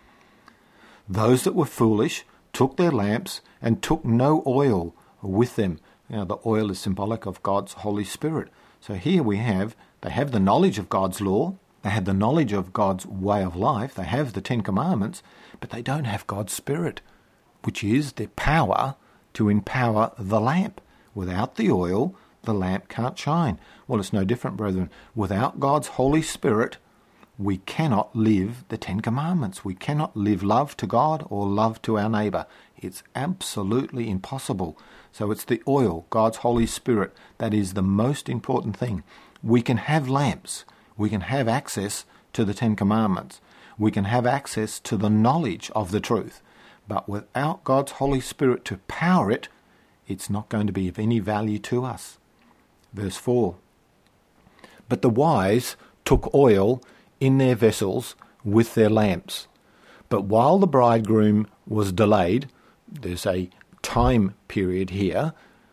Speaker 1: Those that were foolish took their lamps and took no oil with them. The oil is symbolic of God's Holy Spirit. So here they have the knowledge of God's law, they have the knowledge of God's way of life, they have the 10 Commandments, but they don't have God's Spirit. which is the power to empower the lamp. Without the oil, the lamp can't shine. Well, it's no different, brethren. Without God's Holy Spirit, we cannot live the Ten Commandments. We cannot live love to God or love to our neighbour. It's absolutely impossible. So it's the oil, God's Holy Spirit, that is the most important thing. We can have lamps. We can have access to the Ten Commandments. We can have access to the knowledge of the truth. But without God's Holy Spirit to power it, it's not going to be of any value to us. Verse 4. But the wise took oil in their vessels with their lamps. But while the bridegroom was delayed, there's a time period here,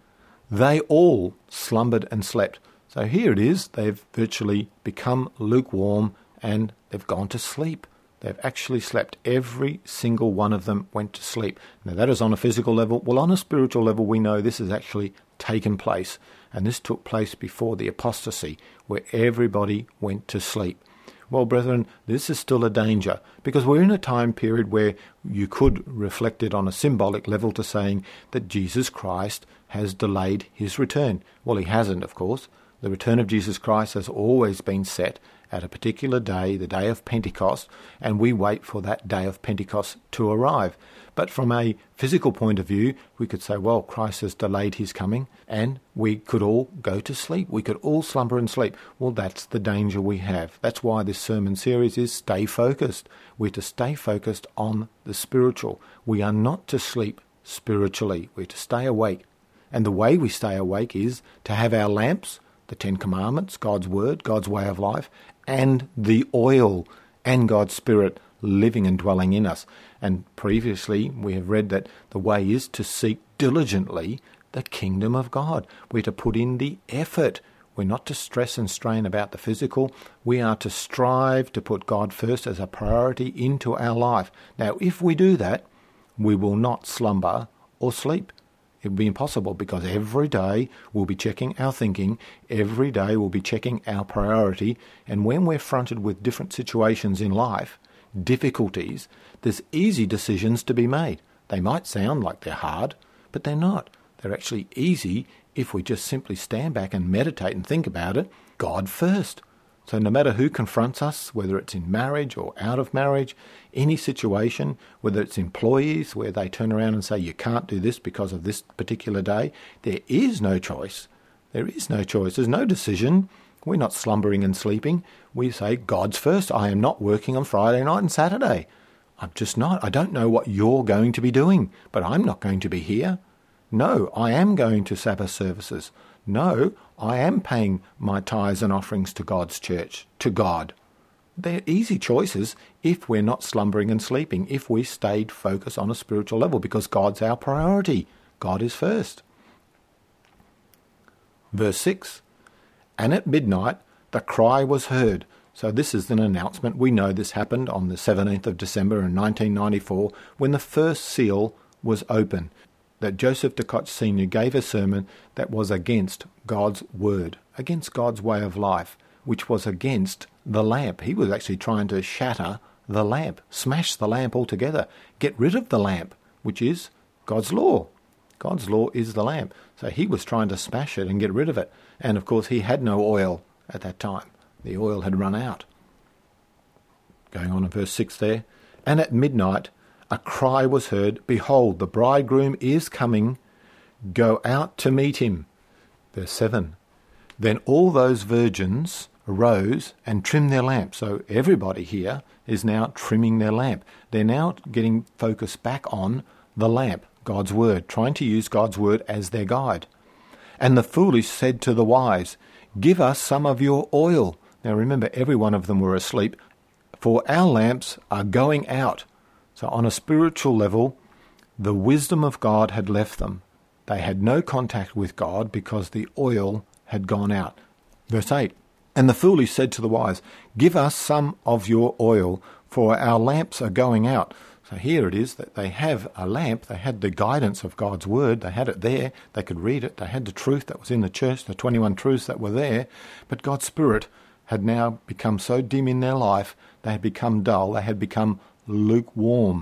Speaker 1: they all slumbered and slept. So here it is, they've virtually become lukewarm and they've gone to sleep. They've actually slept. Every single one of them went to sleep. Now that is on a physical level. Well, on a spiritual level, we know this has actually taken place. And this took place before the apostasy, where everybody went to sleep. Well, brethren, this is still a danger, because we're in a time period where you could reflect it on a symbolic level to saying that Jesus Christ has delayed his return. Well, he hasn't, of course. The return of Jesus Christ has always been set at a particular day, the day of Pentecost, and we wait for that day of Pentecost to arrive. But from a physical point of view, we could say, well, Christ has delayed his coming, and we could all go to sleep. We could all slumber and sleep. Well, that's the danger we have. That's why this sermon series is Stay Focused. We're to stay focused on the spiritual. We are not to sleep spiritually. We're to stay awake. And the way we stay awake is to have our lamps, the Ten Commandments, God's Word, God's way of life, and the oil and God's Spirit living and dwelling in us. And previously we have read that the way is to seek diligently the kingdom of God. We're to put in the effort. We're not to stress and strain about the physical. We are to strive to put God first as a priority into our life. Now, if we do that, we will not slumber or sleep. It would be impossible, because every day we'll be checking our thinking, every day we'll be checking our priority, and when we're fronted with different situations in life, difficulties, there's easy decisions to be made. They might sound like they're hard, but they're not. They're actually easy if we just simply stand back and meditate and think about it. God first. So no matter who confronts us, whether it's in marriage or out of marriage, any situation, whether it's employees where they turn around and say, you can't do this because of this particular day, there is no choice. There is no choice. There's no decision. We're not slumbering and sleeping. We say, God's first. I am not working on Friday night and Saturday. I'm just not. I don't know what you're going to be doing, but I'm not going to be here. No, I am going to Sabbath services. No, I am paying my tithes and offerings to God's church, to God. They're easy choices if we're not slumbering and sleeping, if we stayed focused on a spiritual level, because God's our priority. God is first. Verse 6, and at midnight the cry was heard. So this is an announcement. We know this happened on the 17th of December in 1994 when the first seal was open. That Joseph de Koch Sr. gave a sermon that was against God's word, against God's way of life, which was against the lamp. He was actually trying to shatter the lamp, smash the lamp altogether, get rid of the lamp, which is God's law. God's law is the lamp. So he was trying to smash it and get rid of it. And of course he had no oil at that time. The oil had run out. Going on in verse 6 there. And at midnight a cry was heard, behold, the bridegroom is coming, go out to meet him. Verse 7. Then all those virgins arose and trimmed their lamps. So everybody here is now trimming their lamp. They're now getting focused back on the lamp, God's word, trying to use God's word as their guide. And the foolish said to the wise, give us some of your oil. Now remember, every one of them were asleep, for our lamps are going out. So on a spiritual level, the wisdom of God had left them. They had no contact with God because the oil had gone out. Verse 8, and the foolish said to the wise, give us some of your oil, for our lamps are going out. So here it is that they have a lamp. They had the guidance of God's word. They had it there. They could read it. They had the truth that was in the church, the 21 truths that were there. But God's Spirit had now become so dim in their life, they had become dull. They had become lukewarm.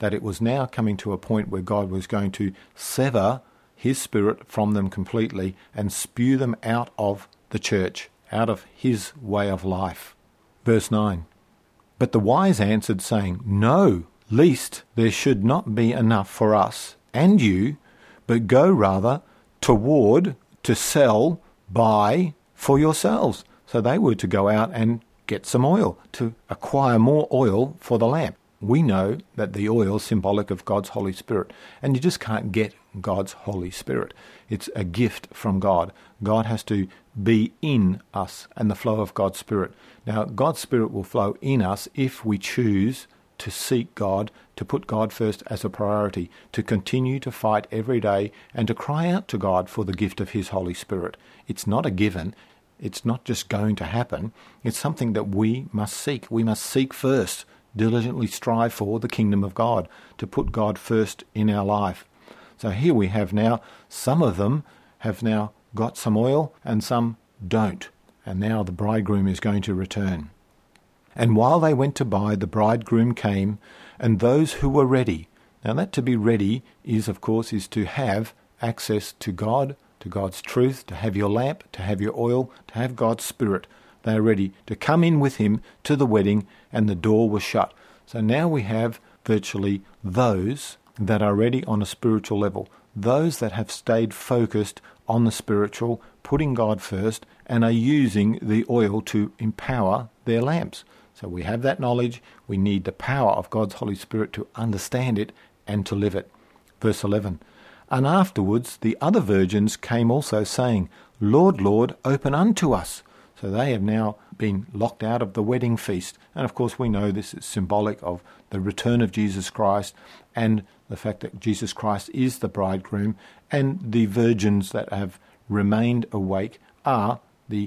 Speaker 1: that it was now coming to a point where God was going to sever his Spirit from them completely and spew them out of the church, out of his way of life. Verse 9, "But the wise answered, saying, No, lest there should not be enough for us and you, but go rather toward to sell, buy for yourselves." So they were to go out and get some oil, to acquire more oil for the lamp. We know that the oil is symbolic of God's Holy Spirit, and you just can't get God's Holy Spirit. It's a gift from God. God has to be in us and the flow of God's Spirit. Now, God's Spirit will flow in us if we choose to seek God, to put God first as a priority, to continue to fight every day and to cry out to God for the gift of his Holy Spirit. It's not a given. It's not just going to happen. It's something that we must seek. We must seek first, diligently strive for the kingdom of God, to put God first in our life. So here we have now, some of them have now got some oil and some don't. And now the bridegroom is going to return. "And while they went to buy, the bridegroom came, and those who were ready." Now that to be ready is, of course, is to have access to God, to God's truth, to have your lamp, to have your oil, to have God's Spirit. They are ready to come in with him to the wedding, and the door was shut. So now we have virtually those that are ready on a spiritual level, those that have stayed focused on the spiritual, putting God first, and are using the oil to empower their lamps. So we have that knowledge. We need the power of God's Holy Spirit to understand it and to live it. Verse 11, "And afterwards the other virgins came also, saying, Lord, Lord, open unto us." So they have now been locked out of the wedding feast. And of course we know this is symbolic of the return of Jesus Christ and the fact that Jesus Christ is the bridegroom, and the virgins that have remained awake are the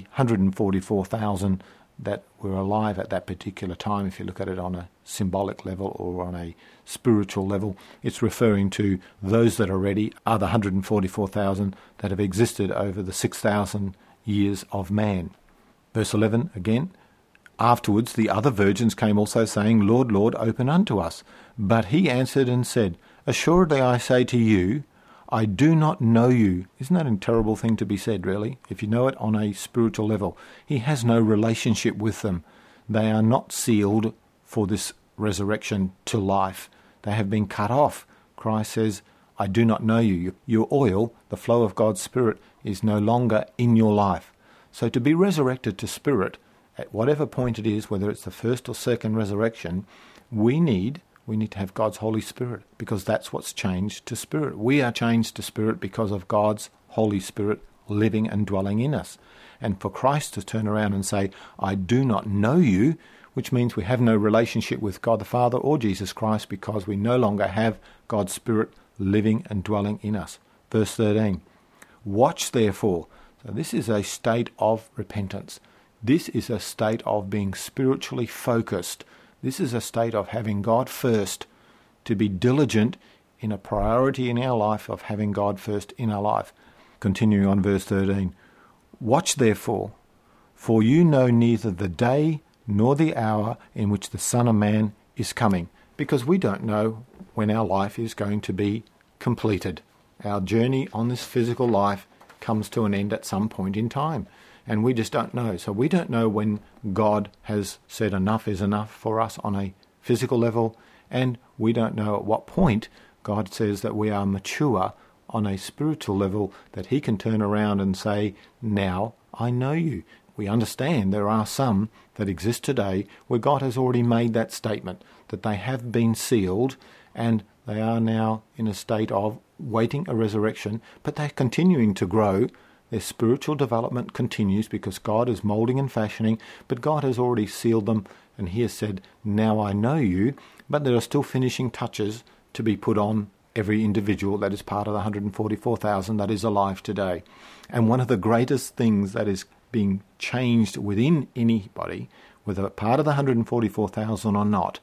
Speaker 1: 144,000 that were alive at that particular time. If you look at it on a symbolic level or on a spiritual level, it's referring to those that are ready are the 144,000 that have existed over the 6,000 years of man. Verse 11 again, "Afterwards the other virgins came also, saying, Lord, Lord, open unto us. But he answered and said, Assuredly I say to you, I do not know you." Isn't that a terrible thing to be said, really? If you know it on a spiritual level, he has no relationship with them. They are not sealed for this resurrection to life. They have been cut off. Christ says, I do not know you. Your oil, the flow of God's Spirit, is no longer in your life. So to be resurrected to spirit, at whatever point it is, whether it's the first or second resurrection, we need to have God's Holy Spirit, because that's what's changed to spirit. We are changed to spirit because of God's Holy Spirit living and dwelling in us. And for Christ to turn around and say, I do not know you, which means we have no relationship with God the Father or Jesus Christ, because we no longer have God's Spirit living and dwelling in us. Verse 13, "Watch therefore." So this is a state of repentance. This is a state of being spiritually focused. This is a state of having God first, to be diligent in a priority in our life of having God first in our life. Continuing on verse 13, "Watch therefore, for you know neither the day nor the hour in which the Son of Man is coming." Because we don't know when our life is going to be completed. Our journey on this physical life comes to an end at some point in time. And we just don't know. So we don't know when God has said enough is enough for us on a physical level. And we don't know at what point God says that we are mature on a spiritual level, that he can turn around and say, now I know you. We understand there are some that exist today where God has already made that statement, that they have been sealed and they are now in a state of waiting a resurrection, but they're continuing to grow. Their spiritual development continues because God is moulding and fashioning, but God has already sealed them, and he has said, now I know you, but there are still finishing touches to be put on every individual that is part of the 144,000 that is alive today. And one of the greatest things that is being changed within anybody, whether part of the 144,000 or not,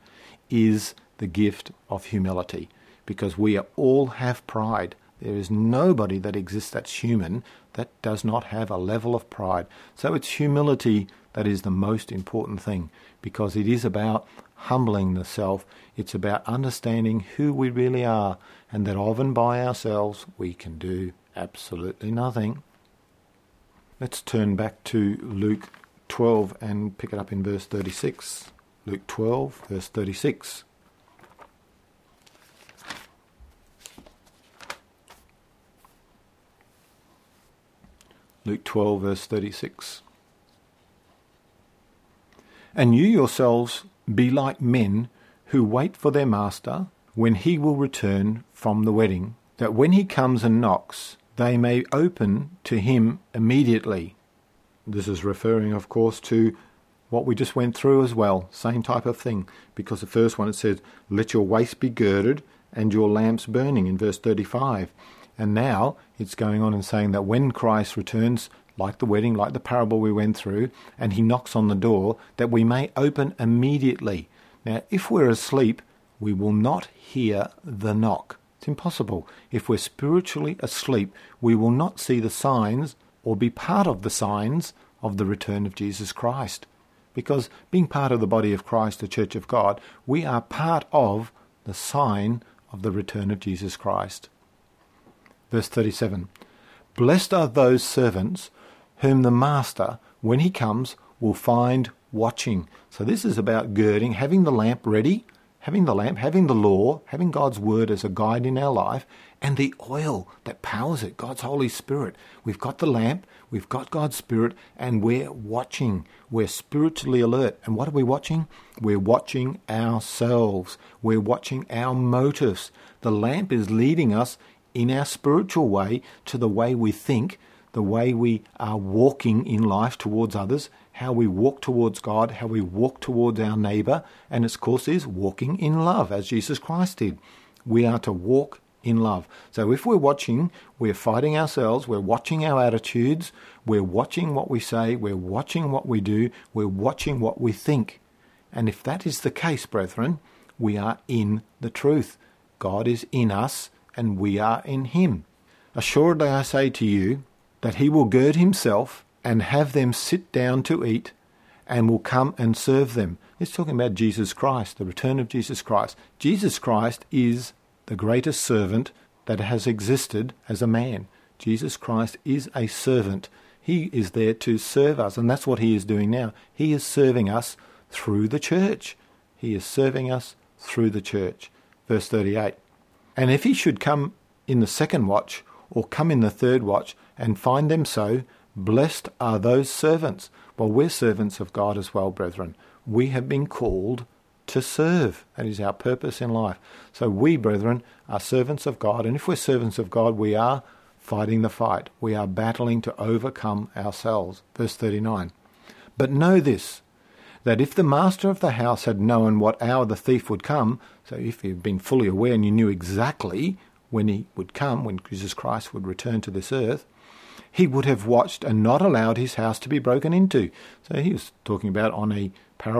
Speaker 1: is the gift of humility, because we all have pride. There is nobody that exists that's human that does not have a level of pride. So it's humility that is the most important thing, because it is about humbling the self. It's about understanding who we really are, and that of and by ourselves we can do absolutely nothing. Let's turn back to Luke 12 and pick it up in verse 36. Luke 12, verse 36. Luke 12, verse 36. And you yourselves be like men who wait for their master when he will return from the wedding, that when he comes and knocks, they may open to him immediately. This is referring, of course, to what we just went through as well. Same type of thing. Because the first one, it says, let your waist be girded and your lamps burning, in verse 35. And now it's going on and saying that when Christ returns, like the wedding, like the parable we went through, and he knocks on the door, that we may open immediately. Now, if we're asleep, we will not hear the knock. It's impossible. If we're spiritually asleep, we will not see the signs or be part of the signs of the return of Jesus Christ. Because being part of the body of Christ, the Church of God, we are part of the sign of the return of Jesus Christ. Verse 37, blessed are those servants whom the master, when he comes, will find watching. So this is about girding, having the lamp ready, having the law, having God's word as a guide in our life, and the oil that powers it, God's Holy Spirit. We've got the lamp, we've got God's Spirit, and we're watching. We're spiritually alert. And what are we watching? We're watching ourselves. We're watching our motives. The lamp is leading us in our spiritual way to the way we think, the way we are walking in life towards others, how we walk towards God, how we walk towards our neighbour, and of course is walking in love, as Jesus Christ did. We are to walk in love. So if we're watching, we're fighting ourselves, we're watching our attitudes, we're watching what we say, we're watching what we do, we're watching what we think. And if that is the case, brethren, we are in the truth. God is in us, and we are in him. Assuredly I say to you, that he will gird himself and have them sit down to eat, and will come and serve them. It's talking about Jesus Christ, the return of Jesus Christ. Jesus Christ is the greatest servant that has existed as a man. Jesus Christ is a servant. He is there to serve us, and that's what he is doing now. He is serving us through the church. He is serving us through the church. Verse 38. And if he should come in the second watch, or come in the third watch, and find them so, blessed are those servants. Well, we're servants of God as well, brethren. We have been called to serve. That is our purpose in life. So we, brethren, are servants of God, and if we're servants of God, we are fighting the fight. We are battling to overcome ourselves. Verse 39. But know this, that if the master of the house had known what hour the thief would come, so if you've been fully aware and you knew exactly when he would come, when Jesus Christ would return to this earth, he would have watched and not allowed his house to be broken into. So he was talking about on a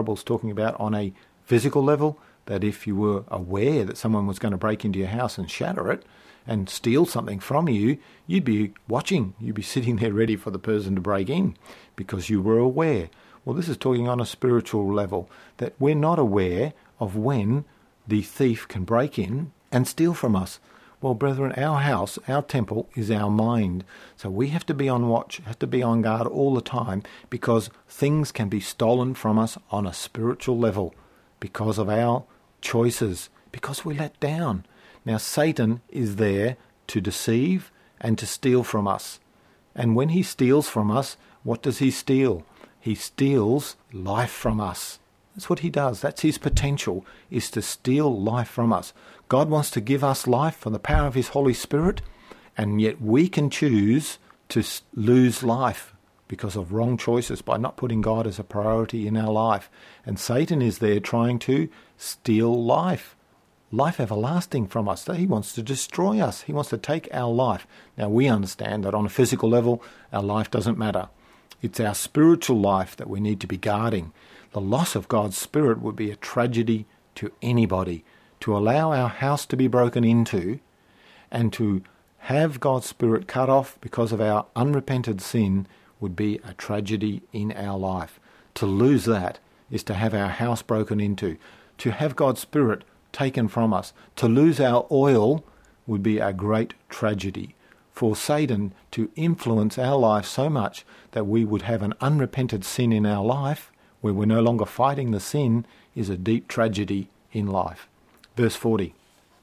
Speaker 1: physical level, that if you were aware that someone was going to break into your house and shatter it and steal something from you, you'd be watching. You'd be sitting there ready for the person to break in because you were aware. Well, this is talking on a spiritual level, that we're not aware of when the thief can break in and steal from us. Well, brethren, our house, our temple, is our mind. So we have to be on watch, have to be on guard all the time, because things can be stolen from us on a spiritual level because of our choices, because we let down. Now, Satan is there to deceive and to steal from us. And when he steals from us, what does he steal? He steals life from us. That's what he does. That's his potential, is to steal life from us. God wants to give us life for the power of his Holy Spirit, and yet we can choose to lose life because of wrong choices, by not putting God as a priority in our life. And Satan is there trying to steal life everlasting from us. He wants to destroy us. He wants to take our life. Now, we understand that on a physical level, our life doesn't matter. It's our spiritual life that we need to be guarding. The loss of God's Spirit would be a tragedy to anybody. To allow our house to be broken into and to have God's Spirit cut off because of our unrepented sin would be a tragedy in our life. To lose that is to have our house broken into. to have God's Spirit taken from us, to lose our oil would be a great tragedy. For Satan to influence our life so much that we would have an unrepented sin in our life, where we're no longer fighting the sin, is a deep tragedy in life. Verse 40.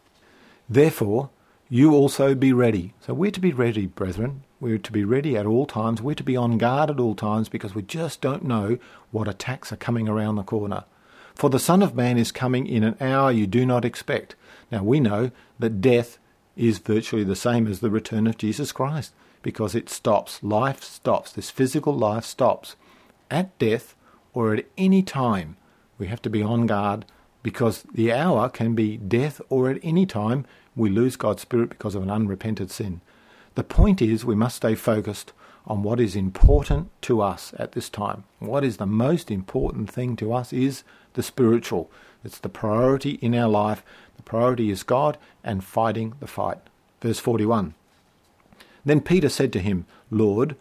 Speaker 1: Therefore, you also be ready. So we're to be ready, brethren. We're to be ready at all times. We're to be on guard at all times, because we just don't know what attacks are coming around the corner. For the Son of Man is coming in an hour you do not expect. Now we know that death is virtually the same as the return of Jesus Christ, because it stops. Life stops. This physical life stops. At death or at any time, we have to be on guard, because the hour can be death, or at any time we lose God's Spirit because of an unrepented sin. The point is, we must stay focused on what is important to us at this time. What is the most important thing to us is the spiritual. It's the priority in our life. The priority is God and fighting the fight. Verse 41. Then Peter said to him, Lord,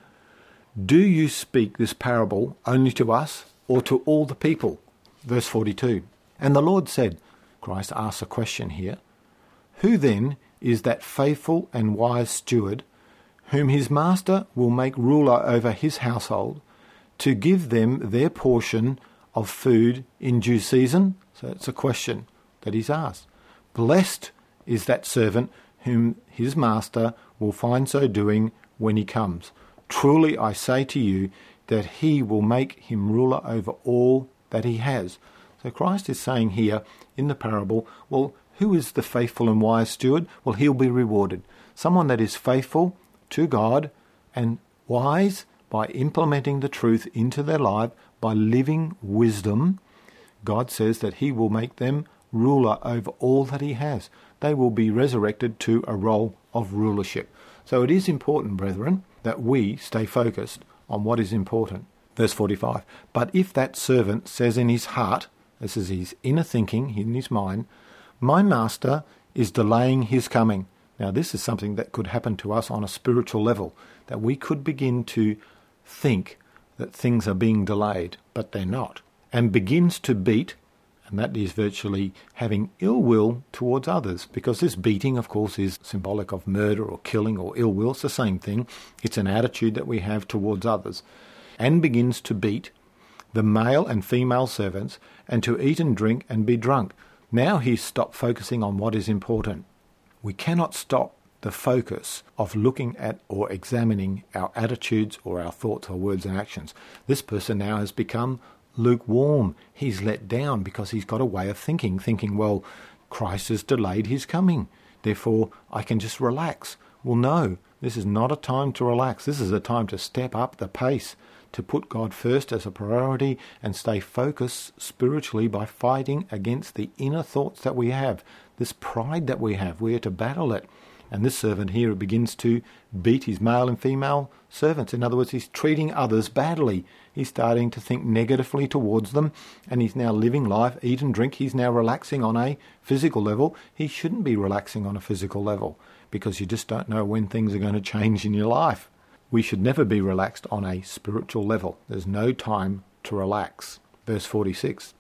Speaker 1: do you speak this parable only to us or to all the people? Verse 42. And the Lord said, Christ asks a question here, who then is that faithful and wise steward whom his master will make ruler over his household to give them their portion of food in due season? So it's a question that he's asked. Blessed is that servant whom his master will find so doing when he comes. Truly I say to you that he will make him ruler over all that he has. So Christ is saying here in the parable, well, who is the faithful and wise steward? Well, he'll be rewarded. Someone that is faithful to God and wise by implementing the truth into their life, by living wisdom. God says that he will make them ruler over all that he has. They will be resurrected to a role of rulership. So it is important, brethren, that we stay focused on what is important. Verse 45, but if that servant says in his heart, this is his inner thinking, in his mind, my master is delaying his coming. Now this is something that could happen to us on a spiritual level, that we could begin to think that things are being delayed, but they're not, and begins to beat, and that is virtually having ill will towards others, because this beating, of course, is symbolic of murder or killing or ill will. It's the same thing. It's an attitude that we have towards others, and begins to beat the male and female servants, and to eat and drink and be drunk. Now he's stopped focusing on what is important. We cannot stop the focus of looking at or examining our attitudes or our thoughts or words and actions. This person now has become lukewarm. He's let down because he's got a way of thinking, well, Christ has delayed his coming, therefore I can just relax. Well, no, this is not a time to relax. This is a time to step up the pace, to put God first as a priority and stay focused spiritually by fighting against the inner thoughts that we have, this pride that we have. We are to battle it. And this servant here begins to beat his male and female servants. In other words, he's treating others badly. He's starting to think negatively towards them, and he's now living life, eat and drink. He's now relaxing on a physical level. He shouldn't be relaxing on a physical level, because you just don't know when things are going to change in your life. We should never be relaxed on a spiritual level. There's no time to relax. Verse 46.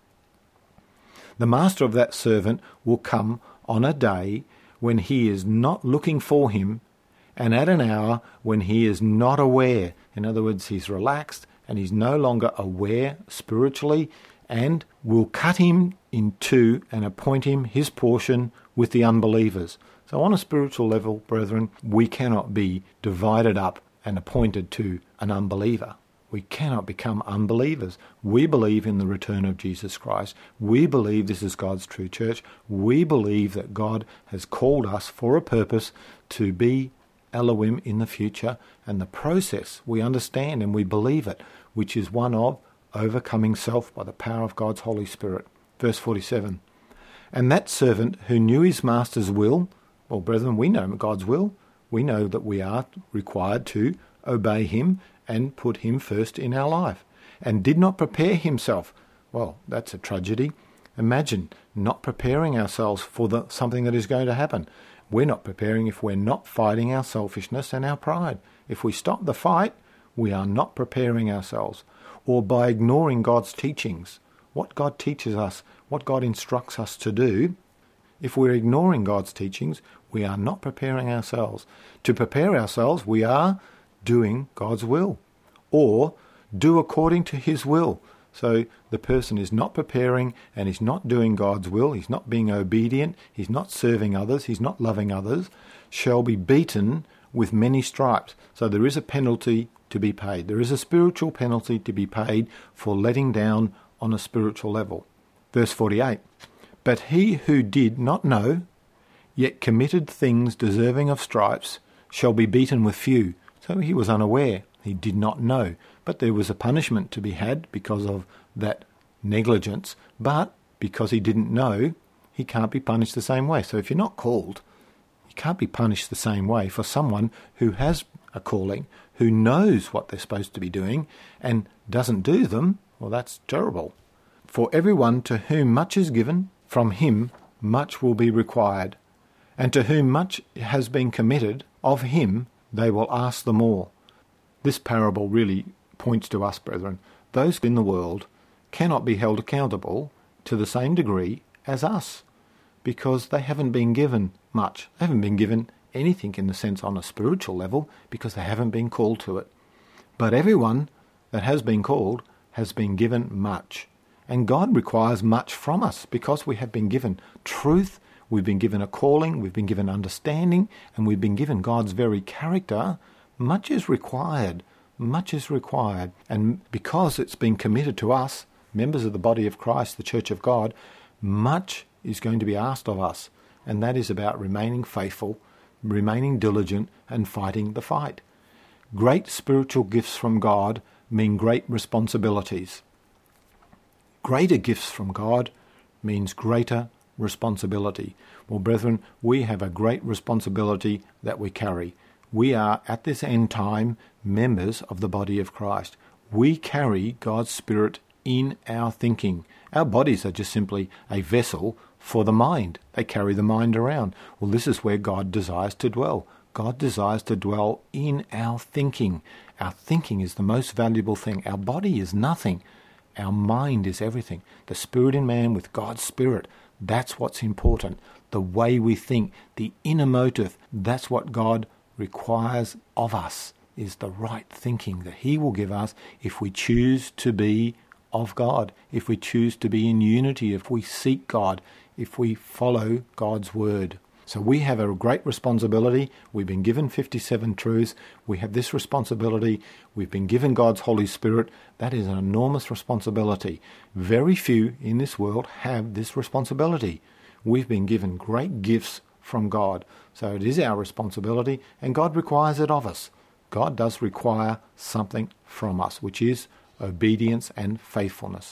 Speaker 1: The master of that servant will come on a day when he is not looking for him, and at an hour when he is not aware. In other words, he's relaxed and he's no longer aware spiritually, and will cut him in two and appoint him his portion with the unbelievers. So on a spiritual level, brethren, we cannot be divided up and appointed to an unbeliever. We cannot become unbelievers. We believe in the return of Jesus Christ. We believe this is God's true church. We believe that God has called us for a purpose to be Elohim in the future. And the process, we understand and we believe it, which is one of overcoming self by the power of God's Holy Spirit. Verse 47. And that servant who knew his master's will, well, brethren, we know God's will. We know that we are required to obey him and put him first in our life, and did not prepare himself. Well, that's a tragedy. Imagine not preparing ourselves for something that is going to happen. We're not preparing if we're not fighting our selfishness and our pride. If we stop the fight, we are not preparing ourselves, or by ignoring God's teachings. What God teaches us, what God instructs us to do, if we're ignoring God's teachings, we are not preparing ourselves. To prepare ourselves, we are doing God's will, or do according to his will. So the person is not preparing and he's not doing God's will, he's not being obedient, he's not serving others, he's not loving others, shall be beaten with many stripes. So there is a penalty to be paid. There is a spiritual penalty to be paid for letting down on a spiritual level. Verse 48, but he who did not know, yet committed things deserving of stripes, shall be beaten with few. So he was unaware, he did not know. But there was a punishment to be had because of that negligence. But because he didn't know, he can't be punished the same way. So if you're not called, you can't be punished the same way for someone who has a calling, who knows what they're supposed to be doing and doesn't do them. Well, that's terrible. For everyone to whom much is given, from him much will be required. And to whom much has been committed, of him they will ask the more. This parable really points to us, brethren. Those in the world cannot be held accountable to the same degree as us, because they haven't been given much. They haven't been given anything in the sense on a spiritual level, because they haven't been called to it. But everyone that has been called has been given much. And God requires much from us, because we have been given truth, we've been given a calling, we've been given understanding, and we've been given God's very character. Much is required. Much is required. And because it's been committed to us, members of the body of Christ, the Church of God, much is going to be asked of us. And that is about remaining faithful, remaining diligent, and fighting the fight. Great spiritual gifts from God mean great responsibilities. Greater gifts from God means greater responsibility. Well, brethren, we have a great responsibility that we carry. We are, at this end time, members of the body of Christ. We carry God's Spirit in our thinking. Our bodies are just simply a vessel for the mind. They carry the mind around. Well, this is where God desires to dwell. God desires to dwell in our thinking. Our thinking is the most valuable thing. Our body is nothing. Our mind is everything. The spirit in man with God's Spirit, that's what's important. The way we think, the inner motive, that's what God requires of us, is the right thinking that he will give us if we choose to be of God, if we choose to be in unity, if we seek God, if we follow God's word. So we have a great responsibility. We've been given 57 truths. We have this responsibility. We've been given God's Holy Spirit. That is an enormous responsibility. Very few in this world have this responsibility. We've been given great gifts from God. So it is our responsibility, and God requires it of us. God does require something from us, which is obedience and faithfulness.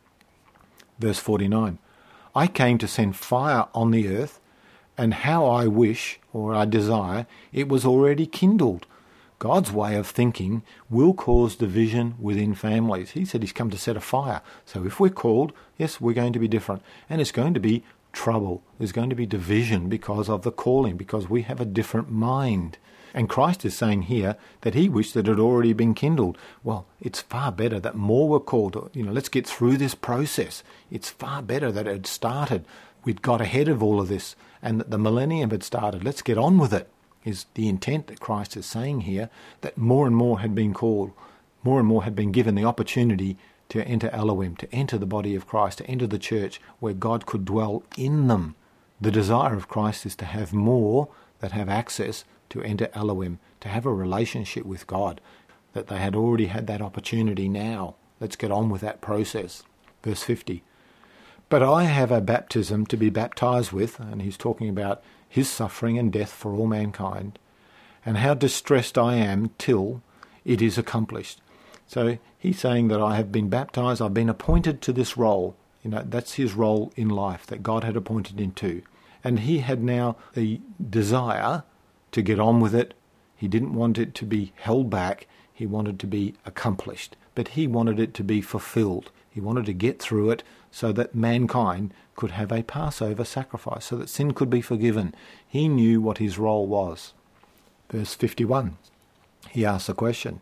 Speaker 1: Verse 49, I came to send fire on the earth, and how I wish, or I desire, it was already kindled. God's way of thinking will cause division within families. He said he's come to set a fire. So if we're called, yes, we're going to be different. And it's going to be trouble. There's going to be division because of the calling, because we have a different mind. And Christ is saying here that he wished that it had already been kindled. Well, it's far better that more were called. Let's get through this process. It's far better that it had started. We'd got ahead of all of this, and that the millennium had started. Let's get on with it, is the intent that Christ is saying here, that more and more had been called, more and more had been given the opportunity to enter Elohim, to enter the body of Christ, to enter the church where God could dwell in them. The desire of Christ is to have more that have access to enter Elohim, to have a relationship with God, that they had already had that opportunity now. Let's get on with that process. Verse 50. But I have a baptism to be baptized with, and he's talking about his suffering and death for all mankind, and how distressed I am till it is accomplished. So he's saying that I have been baptized, I've been appointed to this role. That's his role in life that God had appointed him to. And he had now the desire to get on with it. He didn't want it to be held back. He wanted to be accomplished. But he wanted it to be fulfilled. He wanted to get through it so that mankind could have a Passover sacrifice, so that sin could be forgiven. He knew what his role was. Verse 51, he asks a question.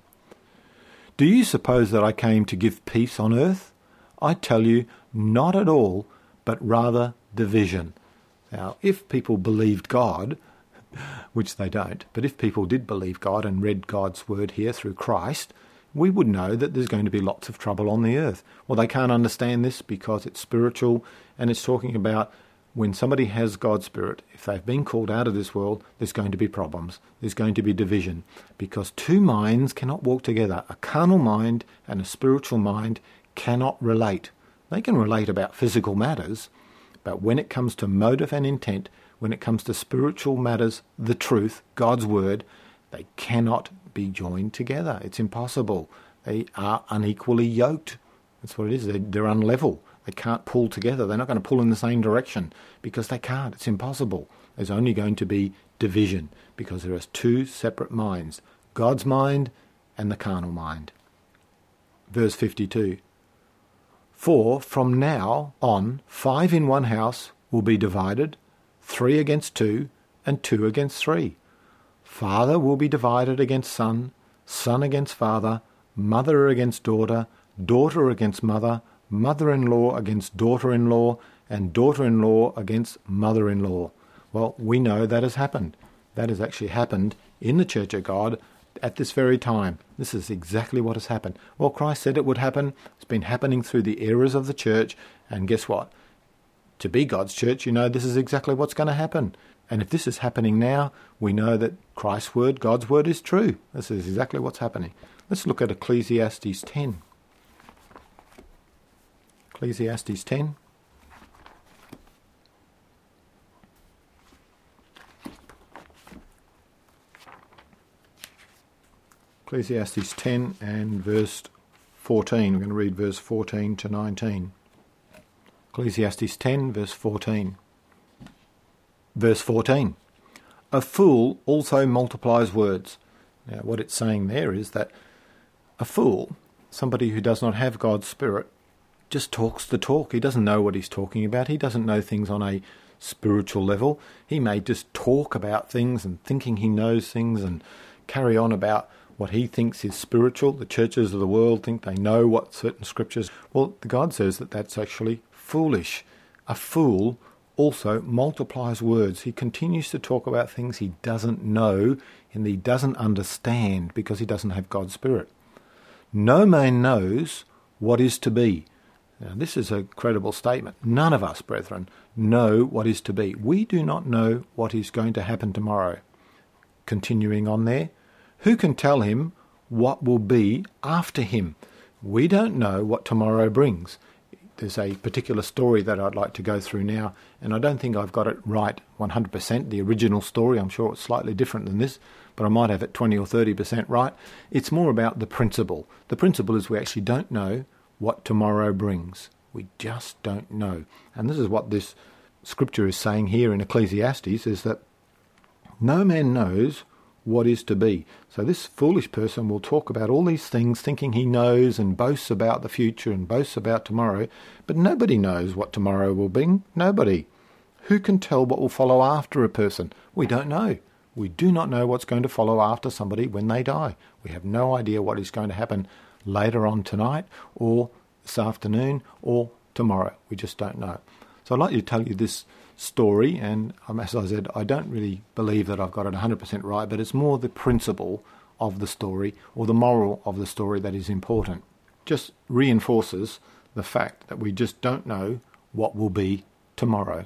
Speaker 1: Do you suppose that I came to give peace on earth? I tell you, not at all, but rather division. Now, if people believed God, which they don't, but if people did believe God and read God's word here through Christ, we would know that there's going to be lots of trouble on the earth. Well, they can't understand this because it's spiritual, and it's talking about when somebody has God's Spirit, if they've been called out of this world, there's going to be problems. There's going to be division, because two minds cannot walk together. A carnal mind and a spiritual mind cannot relate. They can relate about physical matters, but when it comes to motive and intent, when it comes to spiritual matters, the truth, God's word, they cannot be joined together. It's impossible. They are unequally yoked. That's what it is. They're unlevel. They can't pull together. They're not going to pull in the same direction because they can't. It's impossible. There's only going to be division because there are two separate minds, God's mind and the carnal mind. Verse 52. For from now on 5 in one house will be divided, 3 against 2, and 2 against 3. Father will be divided against son, son against father, mother against daughter, daughter against mother, mother-in-law against daughter-in-law, and daughter-in-law against mother-in-law. Well, we know that has happened. That has actually happened in the Church of God at this very time. This is exactly what has happened. Well, Christ said it would happen. It's been happening through the eras of the church, and guess what? To be God's church, you know this is exactly what's going to happen. And if this is happening now, we know that Christ's word, God's word, is true. This is exactly what's happening. Let's look at Ecclesiastes 10. Ecclesiastes 10. Ecclesiastes 10 and verse 14. We're going to read verse 14 to 19. Ecclesiastes 10, verse 14. Verse 14. A fool also multiplies words. Now, what it's saying there is that a fool, somebody who does not have God's Spirit, just talks the talk. He doesn't know what he's talking about. He doesn't know things on a spiritual level. He may just talk about things and thinking he knows things and carry on about what he thinks is spiritual. The churches of the world think they know what certain scriptures. Well, God says that that's actually foolish. A fool also multiplies words. He continues to talk about things he doesn't know and he doesn't understand because he doesn't have God's Spirit. No man knows what is to be. Now, this is a credible statement. None of us, brethren, know what is to be. We do not know what is going to happen tomorrow. Continuing on there, who can tell him what will be after him? We don't know what tomorrow brings. There's a particular story that I'd like to go through now, and I don't think I've got it right 100%, the original story. I'm sure it's slightly different than this, but I might have it 20 or 30% right. It's more about the principle. The principle is we actually don't know what tomorrow brings. We just don't know. And this is what this scripture is saying here in Ecclesiastes, is that no man knows what is to be. So this foolish person will talk about all these things thinking he knows and boasts about the future and boasts about tomorrow, but nobody knows what tomorrow will bring. Nobody. Who can tell what will follow after a person? We don't know. We do not know what's going to follow after somebody when they die. We have no idea what is going to happen later on tonight or this afternoon or tomorrow. We just don't know. So I'd like to tell you this story, and as I said, I don't really believe that I've got it 100% right, but it's more the principle of the story or the moral of the story that is important. Just reinforces the fact that we just don't know what will be tomorrow.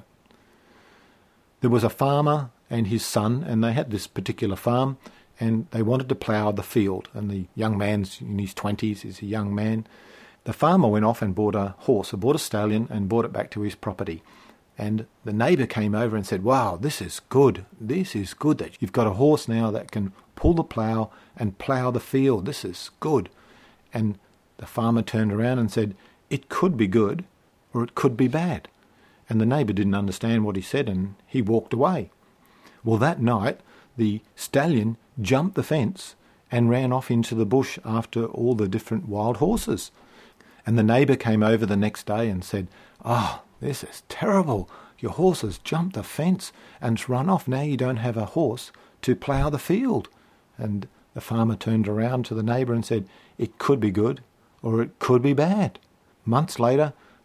Speaker 1: There was a farmer and his son, and they had this particular farm, and they wanted to plough the field, and the young man's in his 20s, he's a young man. The farmer went off and bought a horse, bought a stallion, and brought it back to his property. And the neighbour came over and said, wow, this is good. This is good that you've got a horse now that can pull the plough and plough the field. This is good. And the farmer turned around and said, it could be good or it could be bad. And the neighbour didn't understand what he said and he walked away. Well, that night, the stallion jumped the fence and ran off into the bush after all the different wild horses. And the neighbour came over the next day and said, oh, this is terrible. Your horse has jumped the fence and it's run off. Now you don't have a horse to plough the field. And the farmer turned around to the neighbour and said, it could be good or it could be bad. Months later,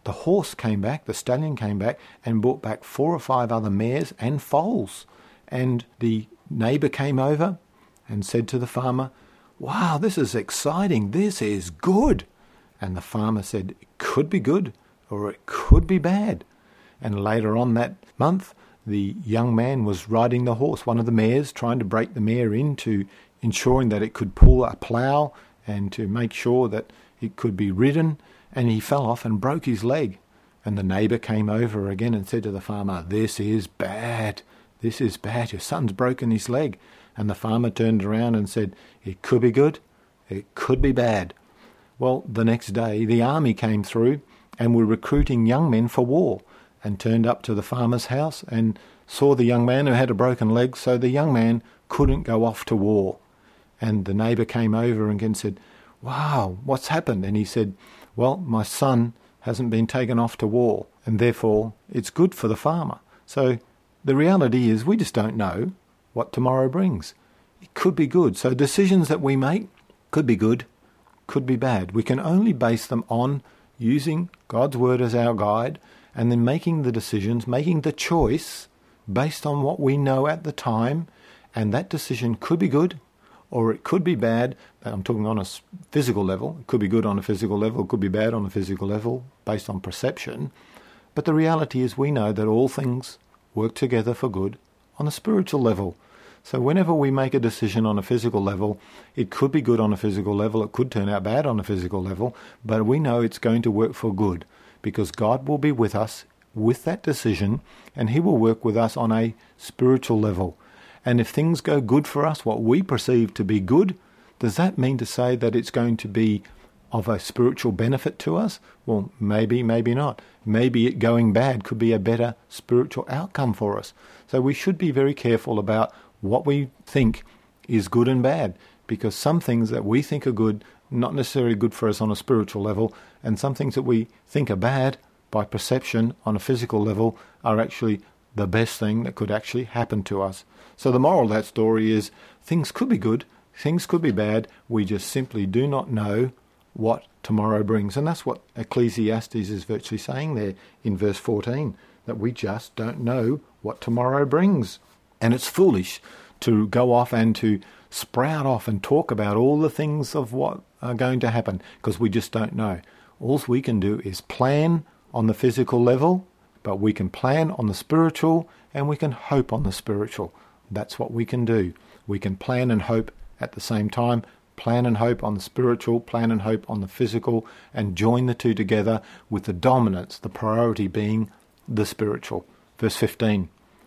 Speaker 1: the horse came back, the stallion came back and brought back 4 or 5 other mares and foals. And the neighbour came over and said to the farmer, "Wow, this is exciting, this is good." And the farmer said, "It could be good or it could be bad." And later on that month, the young man was riding the horse, one of the mares, trying to break the mare into ensuring that it could pull a plough and to make sure that it could be ridden, and he fell off and broke his leg. And the neighbour came over again and said to the farmer, "This is bad, this is bad, your son's broken his leg." And the farmer turned around and said, "It could be good, it could be bad." Well, the next day the army came through and were recruiting young men for war, and turned up to the farmer's house and saw the young man who had a broken leg, so the young man couldn't go off to war. And the neighbour came over and said, "Wow, what's happened?" And he said, "Well, my son hasn't been taken off to war, and therefore it's good for the farmer." So the reality is we just don't know what tomorrow brings. It could be good. So decisions that we make could be good, could be bad. We can only base them on using God's word as our guide, and then making the decisions, making the choice based on what we know at the time, and that decision could be good or it could be bad. I'm talking on a physical level. It could be good on a physical level, it could be bad on a physical level based on perception. But the reality is we know that all things work together for good on a spiritual level. So whenever we make a decision on a physical level, it could be good on a physical level, it could turn out bad on a physical level, but we know it's going to work for good, because God will be with us with that decision, and he will work with us on a spiritual level. And if things go good for us, what we perceive to be good, does that mean to say that it's going to be of a spiritual benefit to us? Well, maybe, maybe not. Maybe it going bad could be a better spiritual outcome for us. So we should be very careful about what we think is good and bad, because some things that we think are good, not necessarily good for us on a spiritual level, and some things that we think are bad by perception on a physical level are actually the best thing that could actually happen to us. So the moral of that story is things could be good, things could be bad, we just simply do not know what tomorrow brings. And that's what Ecclesiastes is virtually saying there in verse 14, that we just don't know what tomorrow brings. And it's foolish to go off and to sprout off and talk about all the things of what are going to happen, because we just don't know. All we can do is plan on the physical level, but we can plan on the spiritual, and we can hope on the spiritual. That's what we can do. We can plan and hope at the same time, plan and hope on the spiritual, plan and hope on the physical, and join the two together with the dominance, the priority being the spiritual. Verse 15.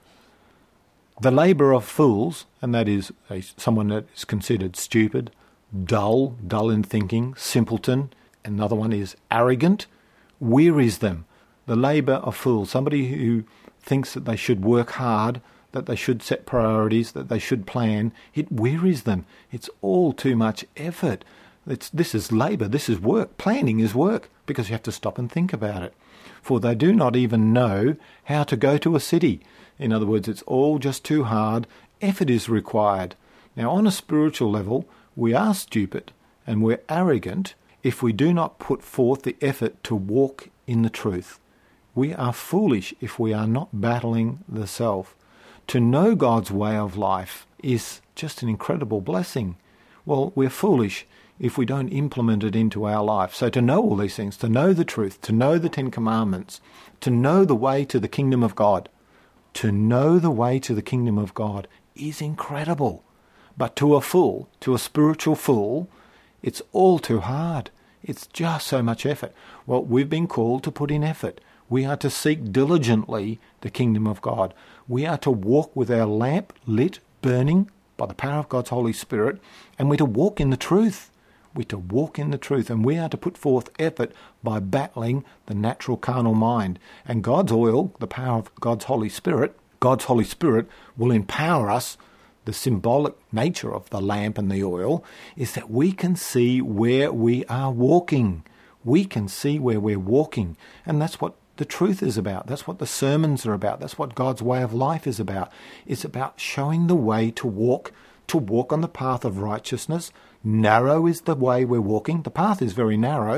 Speaker 1: The labour of fools, and that is someone that is considered stupid, dull in thinking, simpleton. Another one is arrogant, wearies them. The labour of fools, somebody who thinks that they should work hard, that they should set priorities, that they should plan, it wearies them. It's all too much effort. This is labour, this is work. Planning is work, because you have to stop and think about it. For they do not even know how to go to a city. In other words, it's all just too hard. Effort is required. Now, on a spiritual level, we are stupid and we're arrogant if we do not put forth the effort to walk in the truth. We are foolish if we are not battling the self. To know God's way of life is just an incredible blessing. Well, we're foolish if we don't implement it into our life. So to know all these things, to know the truth, to know the 10 Commandments, to know the way to the kingdom of God, to know the way to the kingdom of God is incredible. But to a fool, to a spiritual fool, it's all too hard. It's just so much effort. Well, we've been called to put in effort. We are to seek diligently the kingdom of God. We are to walk with our lamp lit, burning by the power of God's Holy Spirit, and we're to walk in the truth. We're to walk in the truth, and we are to put forth effort by battling the natural carnal mind. And God's oil, the power of God's Holy Spirit will empower us. The symbolic nature of the lamp and the oil is that we can see where we are walking. We can see where we're walking. And that's what the truth is about. That's what the sermons are about. That's what God's way of life is about. It's about showing the way to walk on the path of righteousness. Narrow is the way we're walking. The path is very narrow.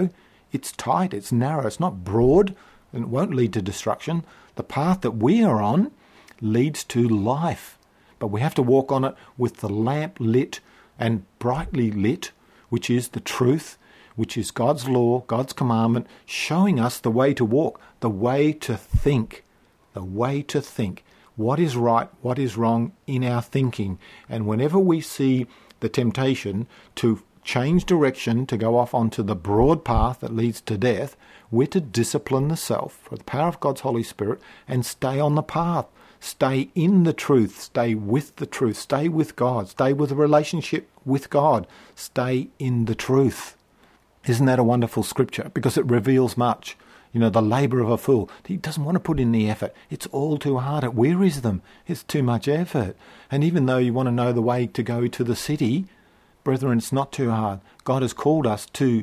Speaker 1: It's tight, it's narrow, it's not broad, and it won't lead to destruction. The path that we are on leads to life. But we have to walk on it with the lamp lit and brightly lit, which is the truth, which is God's law, God's commandment, showing us the way to walk, the way to think, the way to think. What is right, what is wrong in our thinking. And whenever we see the temptation to change direction, to go off onto the broad path that leads to death, we're to discipline the self for the power of God's Holy Spirit and stay on the path. Stay in the truth, stay with the truth, stay with God, stay with a relationship with God, stay in the truth. Isn't that a wonderful scripture? Because it reveals much. You know, the labour of a fool. He doesn't want to put in the effort. It's all too hard. It wearies them. It's too much effort. And even though you want to know the way to go to the city, brethren, it's not too hard. God has called us to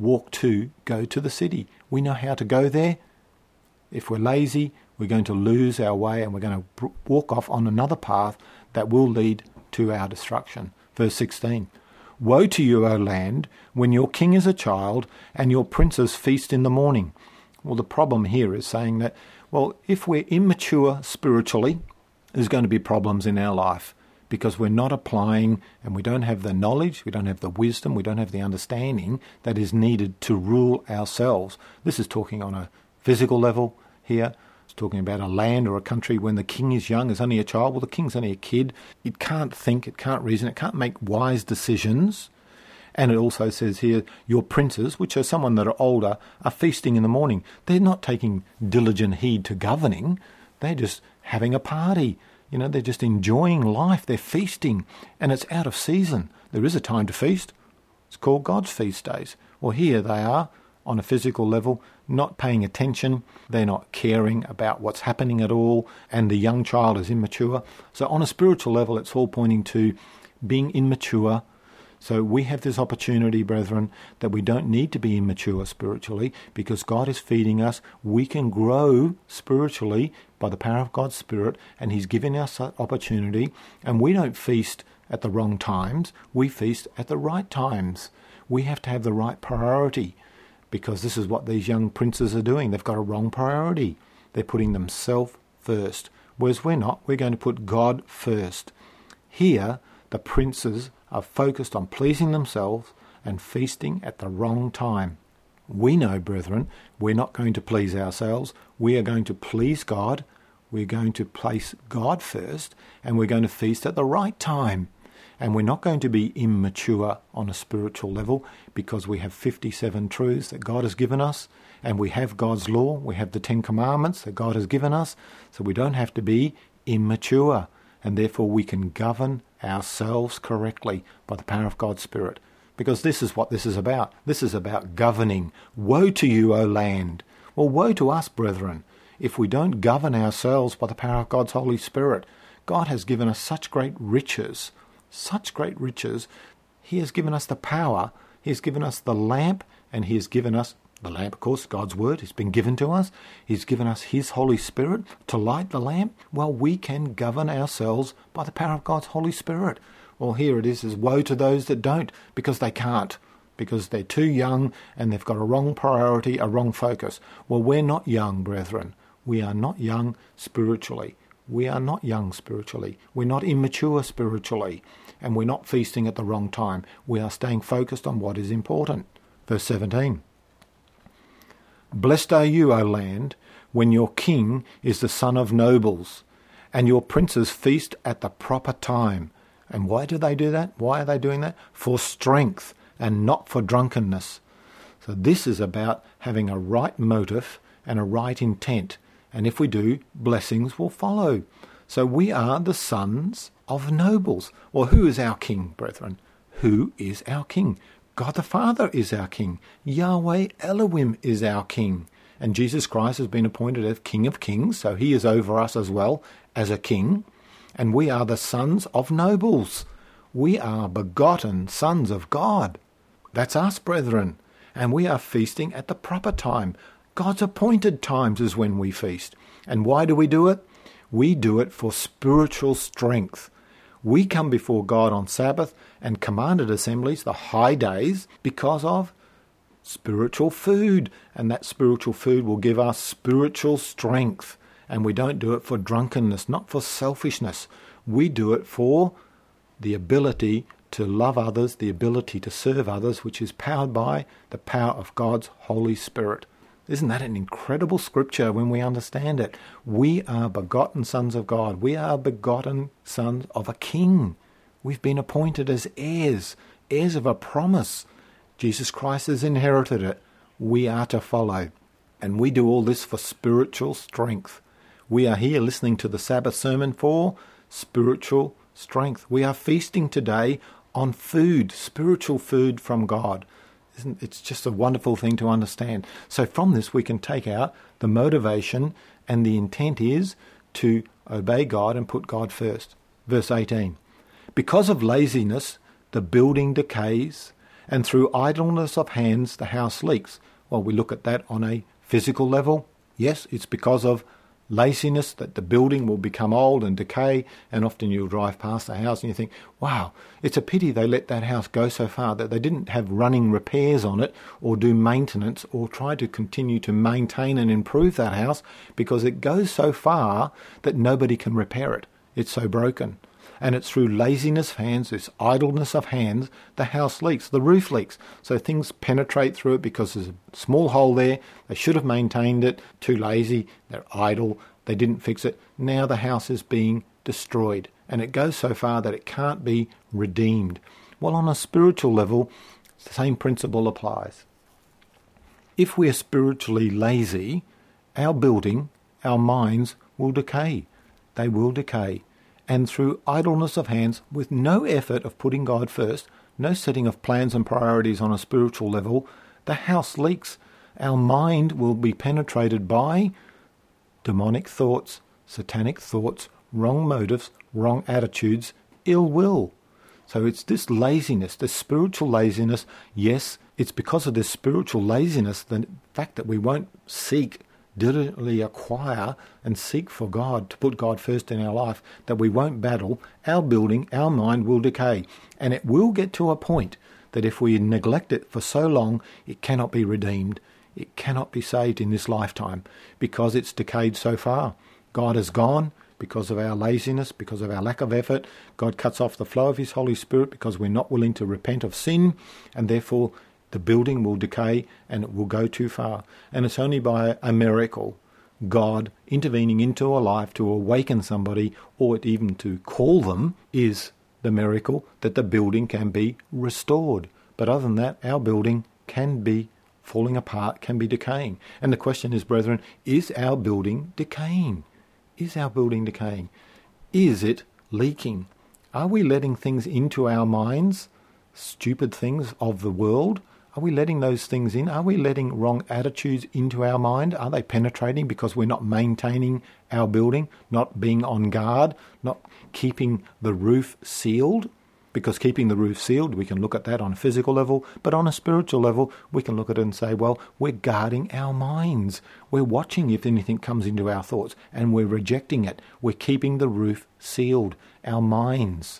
Speaker 1: go to the city. We know how to go there. If we're lazy, we're going to lose our way and we're going to walk off on another path that will lead to our destruction. Verse 16. Woe to you, O land, when your king is a child and your princes feast in the morning. Well, the problem here is saying that, well, if we're immature spiritually, there's going to be problems in our life because we're not applying and we don't have the knowledge, we don't have the wisdom, we don't have the understanding that is needed to rule ourselves. This is talking on a physical level here. It's talking about a land or a country when the king is young, is only a child. Well, the king's only a kid. It can't think, it can't reason, it can't make wise decisions. And it also says here, your princes, which are someone that are older, are feasting in the morning. They're not taking diligent heed to governing. They're just having a party. You know, they're just enjoying life. They're feasting. And it's out of season. There is a time to feast. It's called God's feast days. Well, here they are on a physical level, not paying attention. They're not caring about what's happening at all. And the young child is immature. So on a spiritual level, it's all pointing to being immature. So we have this opportunity, brethren, that we don't need to be immature spiritually because God is feeding us. We can grow spiritually by the power of God's Spirit, and He's giving us that opportunity. And we don't feast at the wrong times. We feast at the right times. We have to have the right priority because this is what these young princes are doing. They've got a wrong priority. They're putting themselves first, whereas we're not. We're going to put God first. Here, the princes are focused on pleasing themselves and feasting at the wrong time. We know, brethren, we're not going to please ourselves. We are going to please God. We're going to place God first, and we're going to feast at the right time. And we're not going to be immature on a spiritual level because we have 57 truths that God has given us, and we have God's law. We have the 10 commandments that God has given us, so we don't have to be immature. And therefore we can govern ourselves correctly by the power of God's Spirit. Because this is what this is about. This is about governing. Woe to you, O land. Well, woe to us, brethren, if we don't govern ourselves by the power of God's Holy Spirit. God has given us such great riches. Such great riches. He has given us the power. He has given us the lamp, and He has given us the lamp, of course, God's Word has been given to us. He's given us His Holy Spirit to light the lamp. Well, we can govern ourselves by the power of God's Holy Spirit. Well, here it is woe to those that don't, because they can't, because they're too young and they've got a wrong priority, a wrong focus. Well, we're not young, brethren. We are not young spiritually. We are not young spiritually. We're not immature spiritually. And we're not feasting at the wrong time. We are staying focused on what is important. Verse 17. Blessed are you, O land, when your king is the son of nobles, and your princes feast at the proper time. And why do they do that? Why are they doing that? For strength and not for drunkenness. So this is about having a right motive and a right intent. And if we do, blessings will follow. So we are the sons of nobles. Well, who is our king, brethren? Who is our king? God the Father is our King. Yahweh Elohim is our King. And Jesus Christ has been appointed as King of Kings, so He is over us as well as a King. And we are the sons of nobles. We are begotten sons of God. That's us, brethren. And we are feasting at the proper time. God's appointed times is when we feast. And why do we do it? We do it for spiritual strength. We come before God on Sabbath and commanded assemblies, the high days, because of spiritual food, and that spiritual food will give us spiritual strength. And we don't do it for drunkenness, not for selfishness. We do it for the ability to love others, the ability to serve others, which is powered by the power of God's Holy Spirit. Isn't that an incredible scripture when we understand it? We are begotten sons of God. We are begotten sons of a king. We've been appointed as heirs, heirs of a promise. Jesus Christ has inherited it. We are to follow. And we do all this for spiritual strength. We are here listening to the Sabbath sermon for spiritual strength. We are feasting today on food, spiritual food from God. It's just a wonderful thing to understand. So from this we can take out the motivation, and the intent is to obey God and put God first. Verse 18. Because of laziness, the building decays, and through idleness of hands, the house leaks. Well, we look at that on a physical level. Yes, it's because of laziness that the building will become old and decay, and often you'll drive past the house and you think, wow, it's a pity they let that house go so far, that they didn't have running repairs on it or do maintenance or try to continue to maintain and improve that house, because it goes so far that nobody can repair it. It's so broken. And it's through laziness of hands, this idleness of hands, the house leaks, the roof leaks. So things penetrate through it because there's a small hole there. They should have maintained it. Too lazy. They're idle. They didn't fix it. Now the house is being destroyed. And it goes so far that it can't be redeemed. Well, on a spiritual level, the same principle applies. If we are spiritually lazy, our building, our minds will decay. They will decay. And through idleness of hands, with no effort of putting God first, no setting of plans and priorities on a spiritual level, the house leaks. Our mind will be penetrated by demonic thoughts, satanic thoughts, wrong motives, wrong attitudes, ill will. So it's this laziness, this spiritual laziness. Yes, it's because of this spiritual laziness, the fact that we won't seek, diligently acquire and seek for God, to put God first in our life, that we won't battle, our building, our mind will decay. And it will get to a point that if we neglect it for so long, it cannot be redeemed. It cannot be saved in this lifetime because it's decayed so far. God is gone because of our laziness, because of our lack of effort. God cuts off the flow of His Holy Spirit because we're not willing to repent of sin, and therefore the building will decay and it will go too far. And it's only by a miracle, God intervening into a life to awaken somebody, or even to call them, is the miracle that the building can be restored. But other than that, our building can be falling apart, can be decaying. And the question is, brethren, is our building decaying? Is our building decaying? Is it leaking? Are we letting things into our minds, stupid things of the world? Are we letting those things in? Are we letting wrong attitudes into our mind? Are they penetrating because we're not maintaining our building, not being on guard, not keeping the roof sealed? Because keeping the roof sealed, we can look at that on a physical level, but on a spiritual level, we can look at it and say, well, we're guarding our minds. We're watching if anything comes into our thoughts, and we're rejecting it. We're keeping the roof sealed, our minds.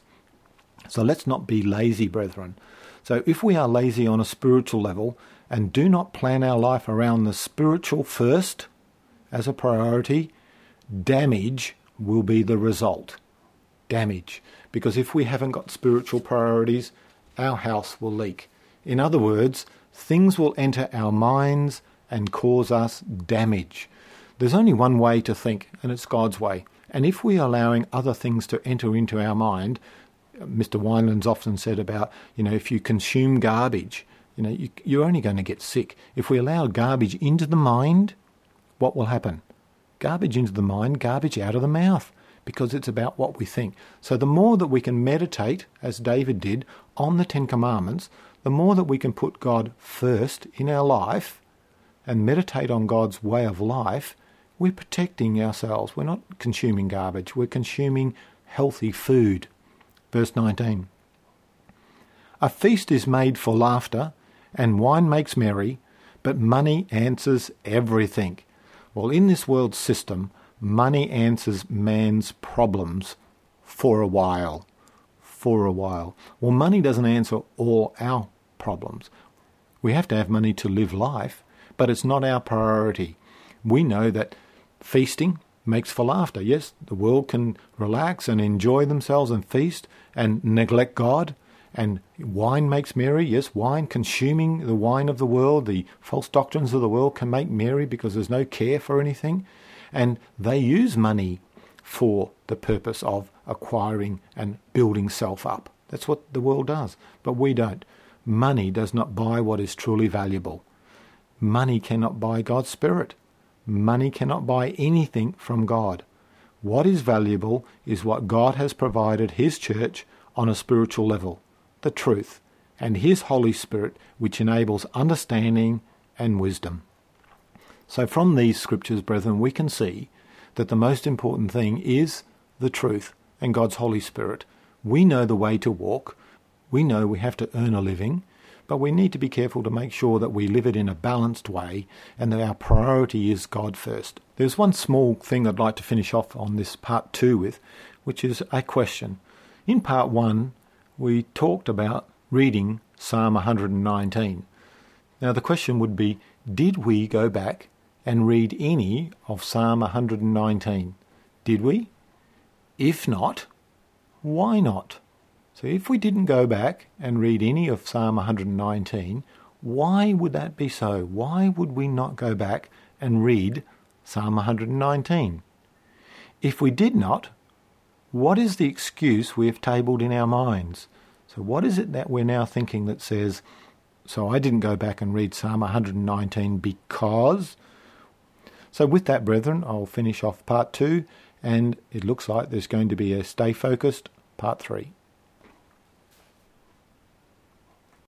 Speaker 1: So let's not be lazy, brethren. So if we are lazy on a spiritual level and do not plan our life around the spiritual first as a priority, damage will be the result. Damage. Because if we haven't got spiritual priorities, our house will leak. In other words, things will enter our minds and cause us damage. There's only one way to think, and it's God's way. And if we are allowing other things to enter into our mind, Mr. Wineland's often said about, if you consume garbage, you're only going to get sick. If we allow garbage into the mind, what will happen? Garbage into the mind, garbage out of the mouth, because it's about what we think. So the more that we can meditate, as David did, on the Ten Commandments, the more that we can put God first in our life and meditate on God's way of life, we're protecting ourselves. We're not consuming garbage. We're consuming healthy food. Verse 19. A feast is made for laughter, and wine makes merry, but money answers everything. Well, in this world system, money answers man's problems for a while. For a while. Well, money doesn't answer all our problems. We have to have money to live life, but it's not our priority. We know that feasting makes for laughter. Yes, the world can relax and enjoy themselves and feast and neglect God. And wine makes merry. Yes, wine, consuming the wine of the world, the false doctrines of the world can make merry because there's no care for anything. And they use money for the purpose of acquiring and building self up. That's what the world does. But we don't. Money does not buy what is truly valuable. Money cannot buy God's Spirit. Money cannot buy anything from God. What is valuable is what God has provided His church on a spiritual level, the truth, and His Holy Spirit, which enables understanding and wisdom. So from these scriptures, brethren, we can see that the most important thing is the truth and God's Holy Spirit. We know the way to walk. We know we have to earn a living, but we need to be careful to make sure that we live it in a balanced way and that our priority is God first. There's one small thing I'd like to finish off on this part 2 with, which is a question. In part 1, we talked about reading Psalm 119. Now the question would be, did we go back and read any of Psalm 119? Did we? If not, why not? So if we didn't go back and read any of Psalm 119, why would that be so? Why would we not go back and read Psalm 119? If we did not, what is the excuse we have tabled in our minds? So what is it that we're now thinking that says, so I didn't go back and read Psalm 119 because... So with that, brethren, I'll finish off part 2, and it looks like there's going to be a Stay Focused part 3.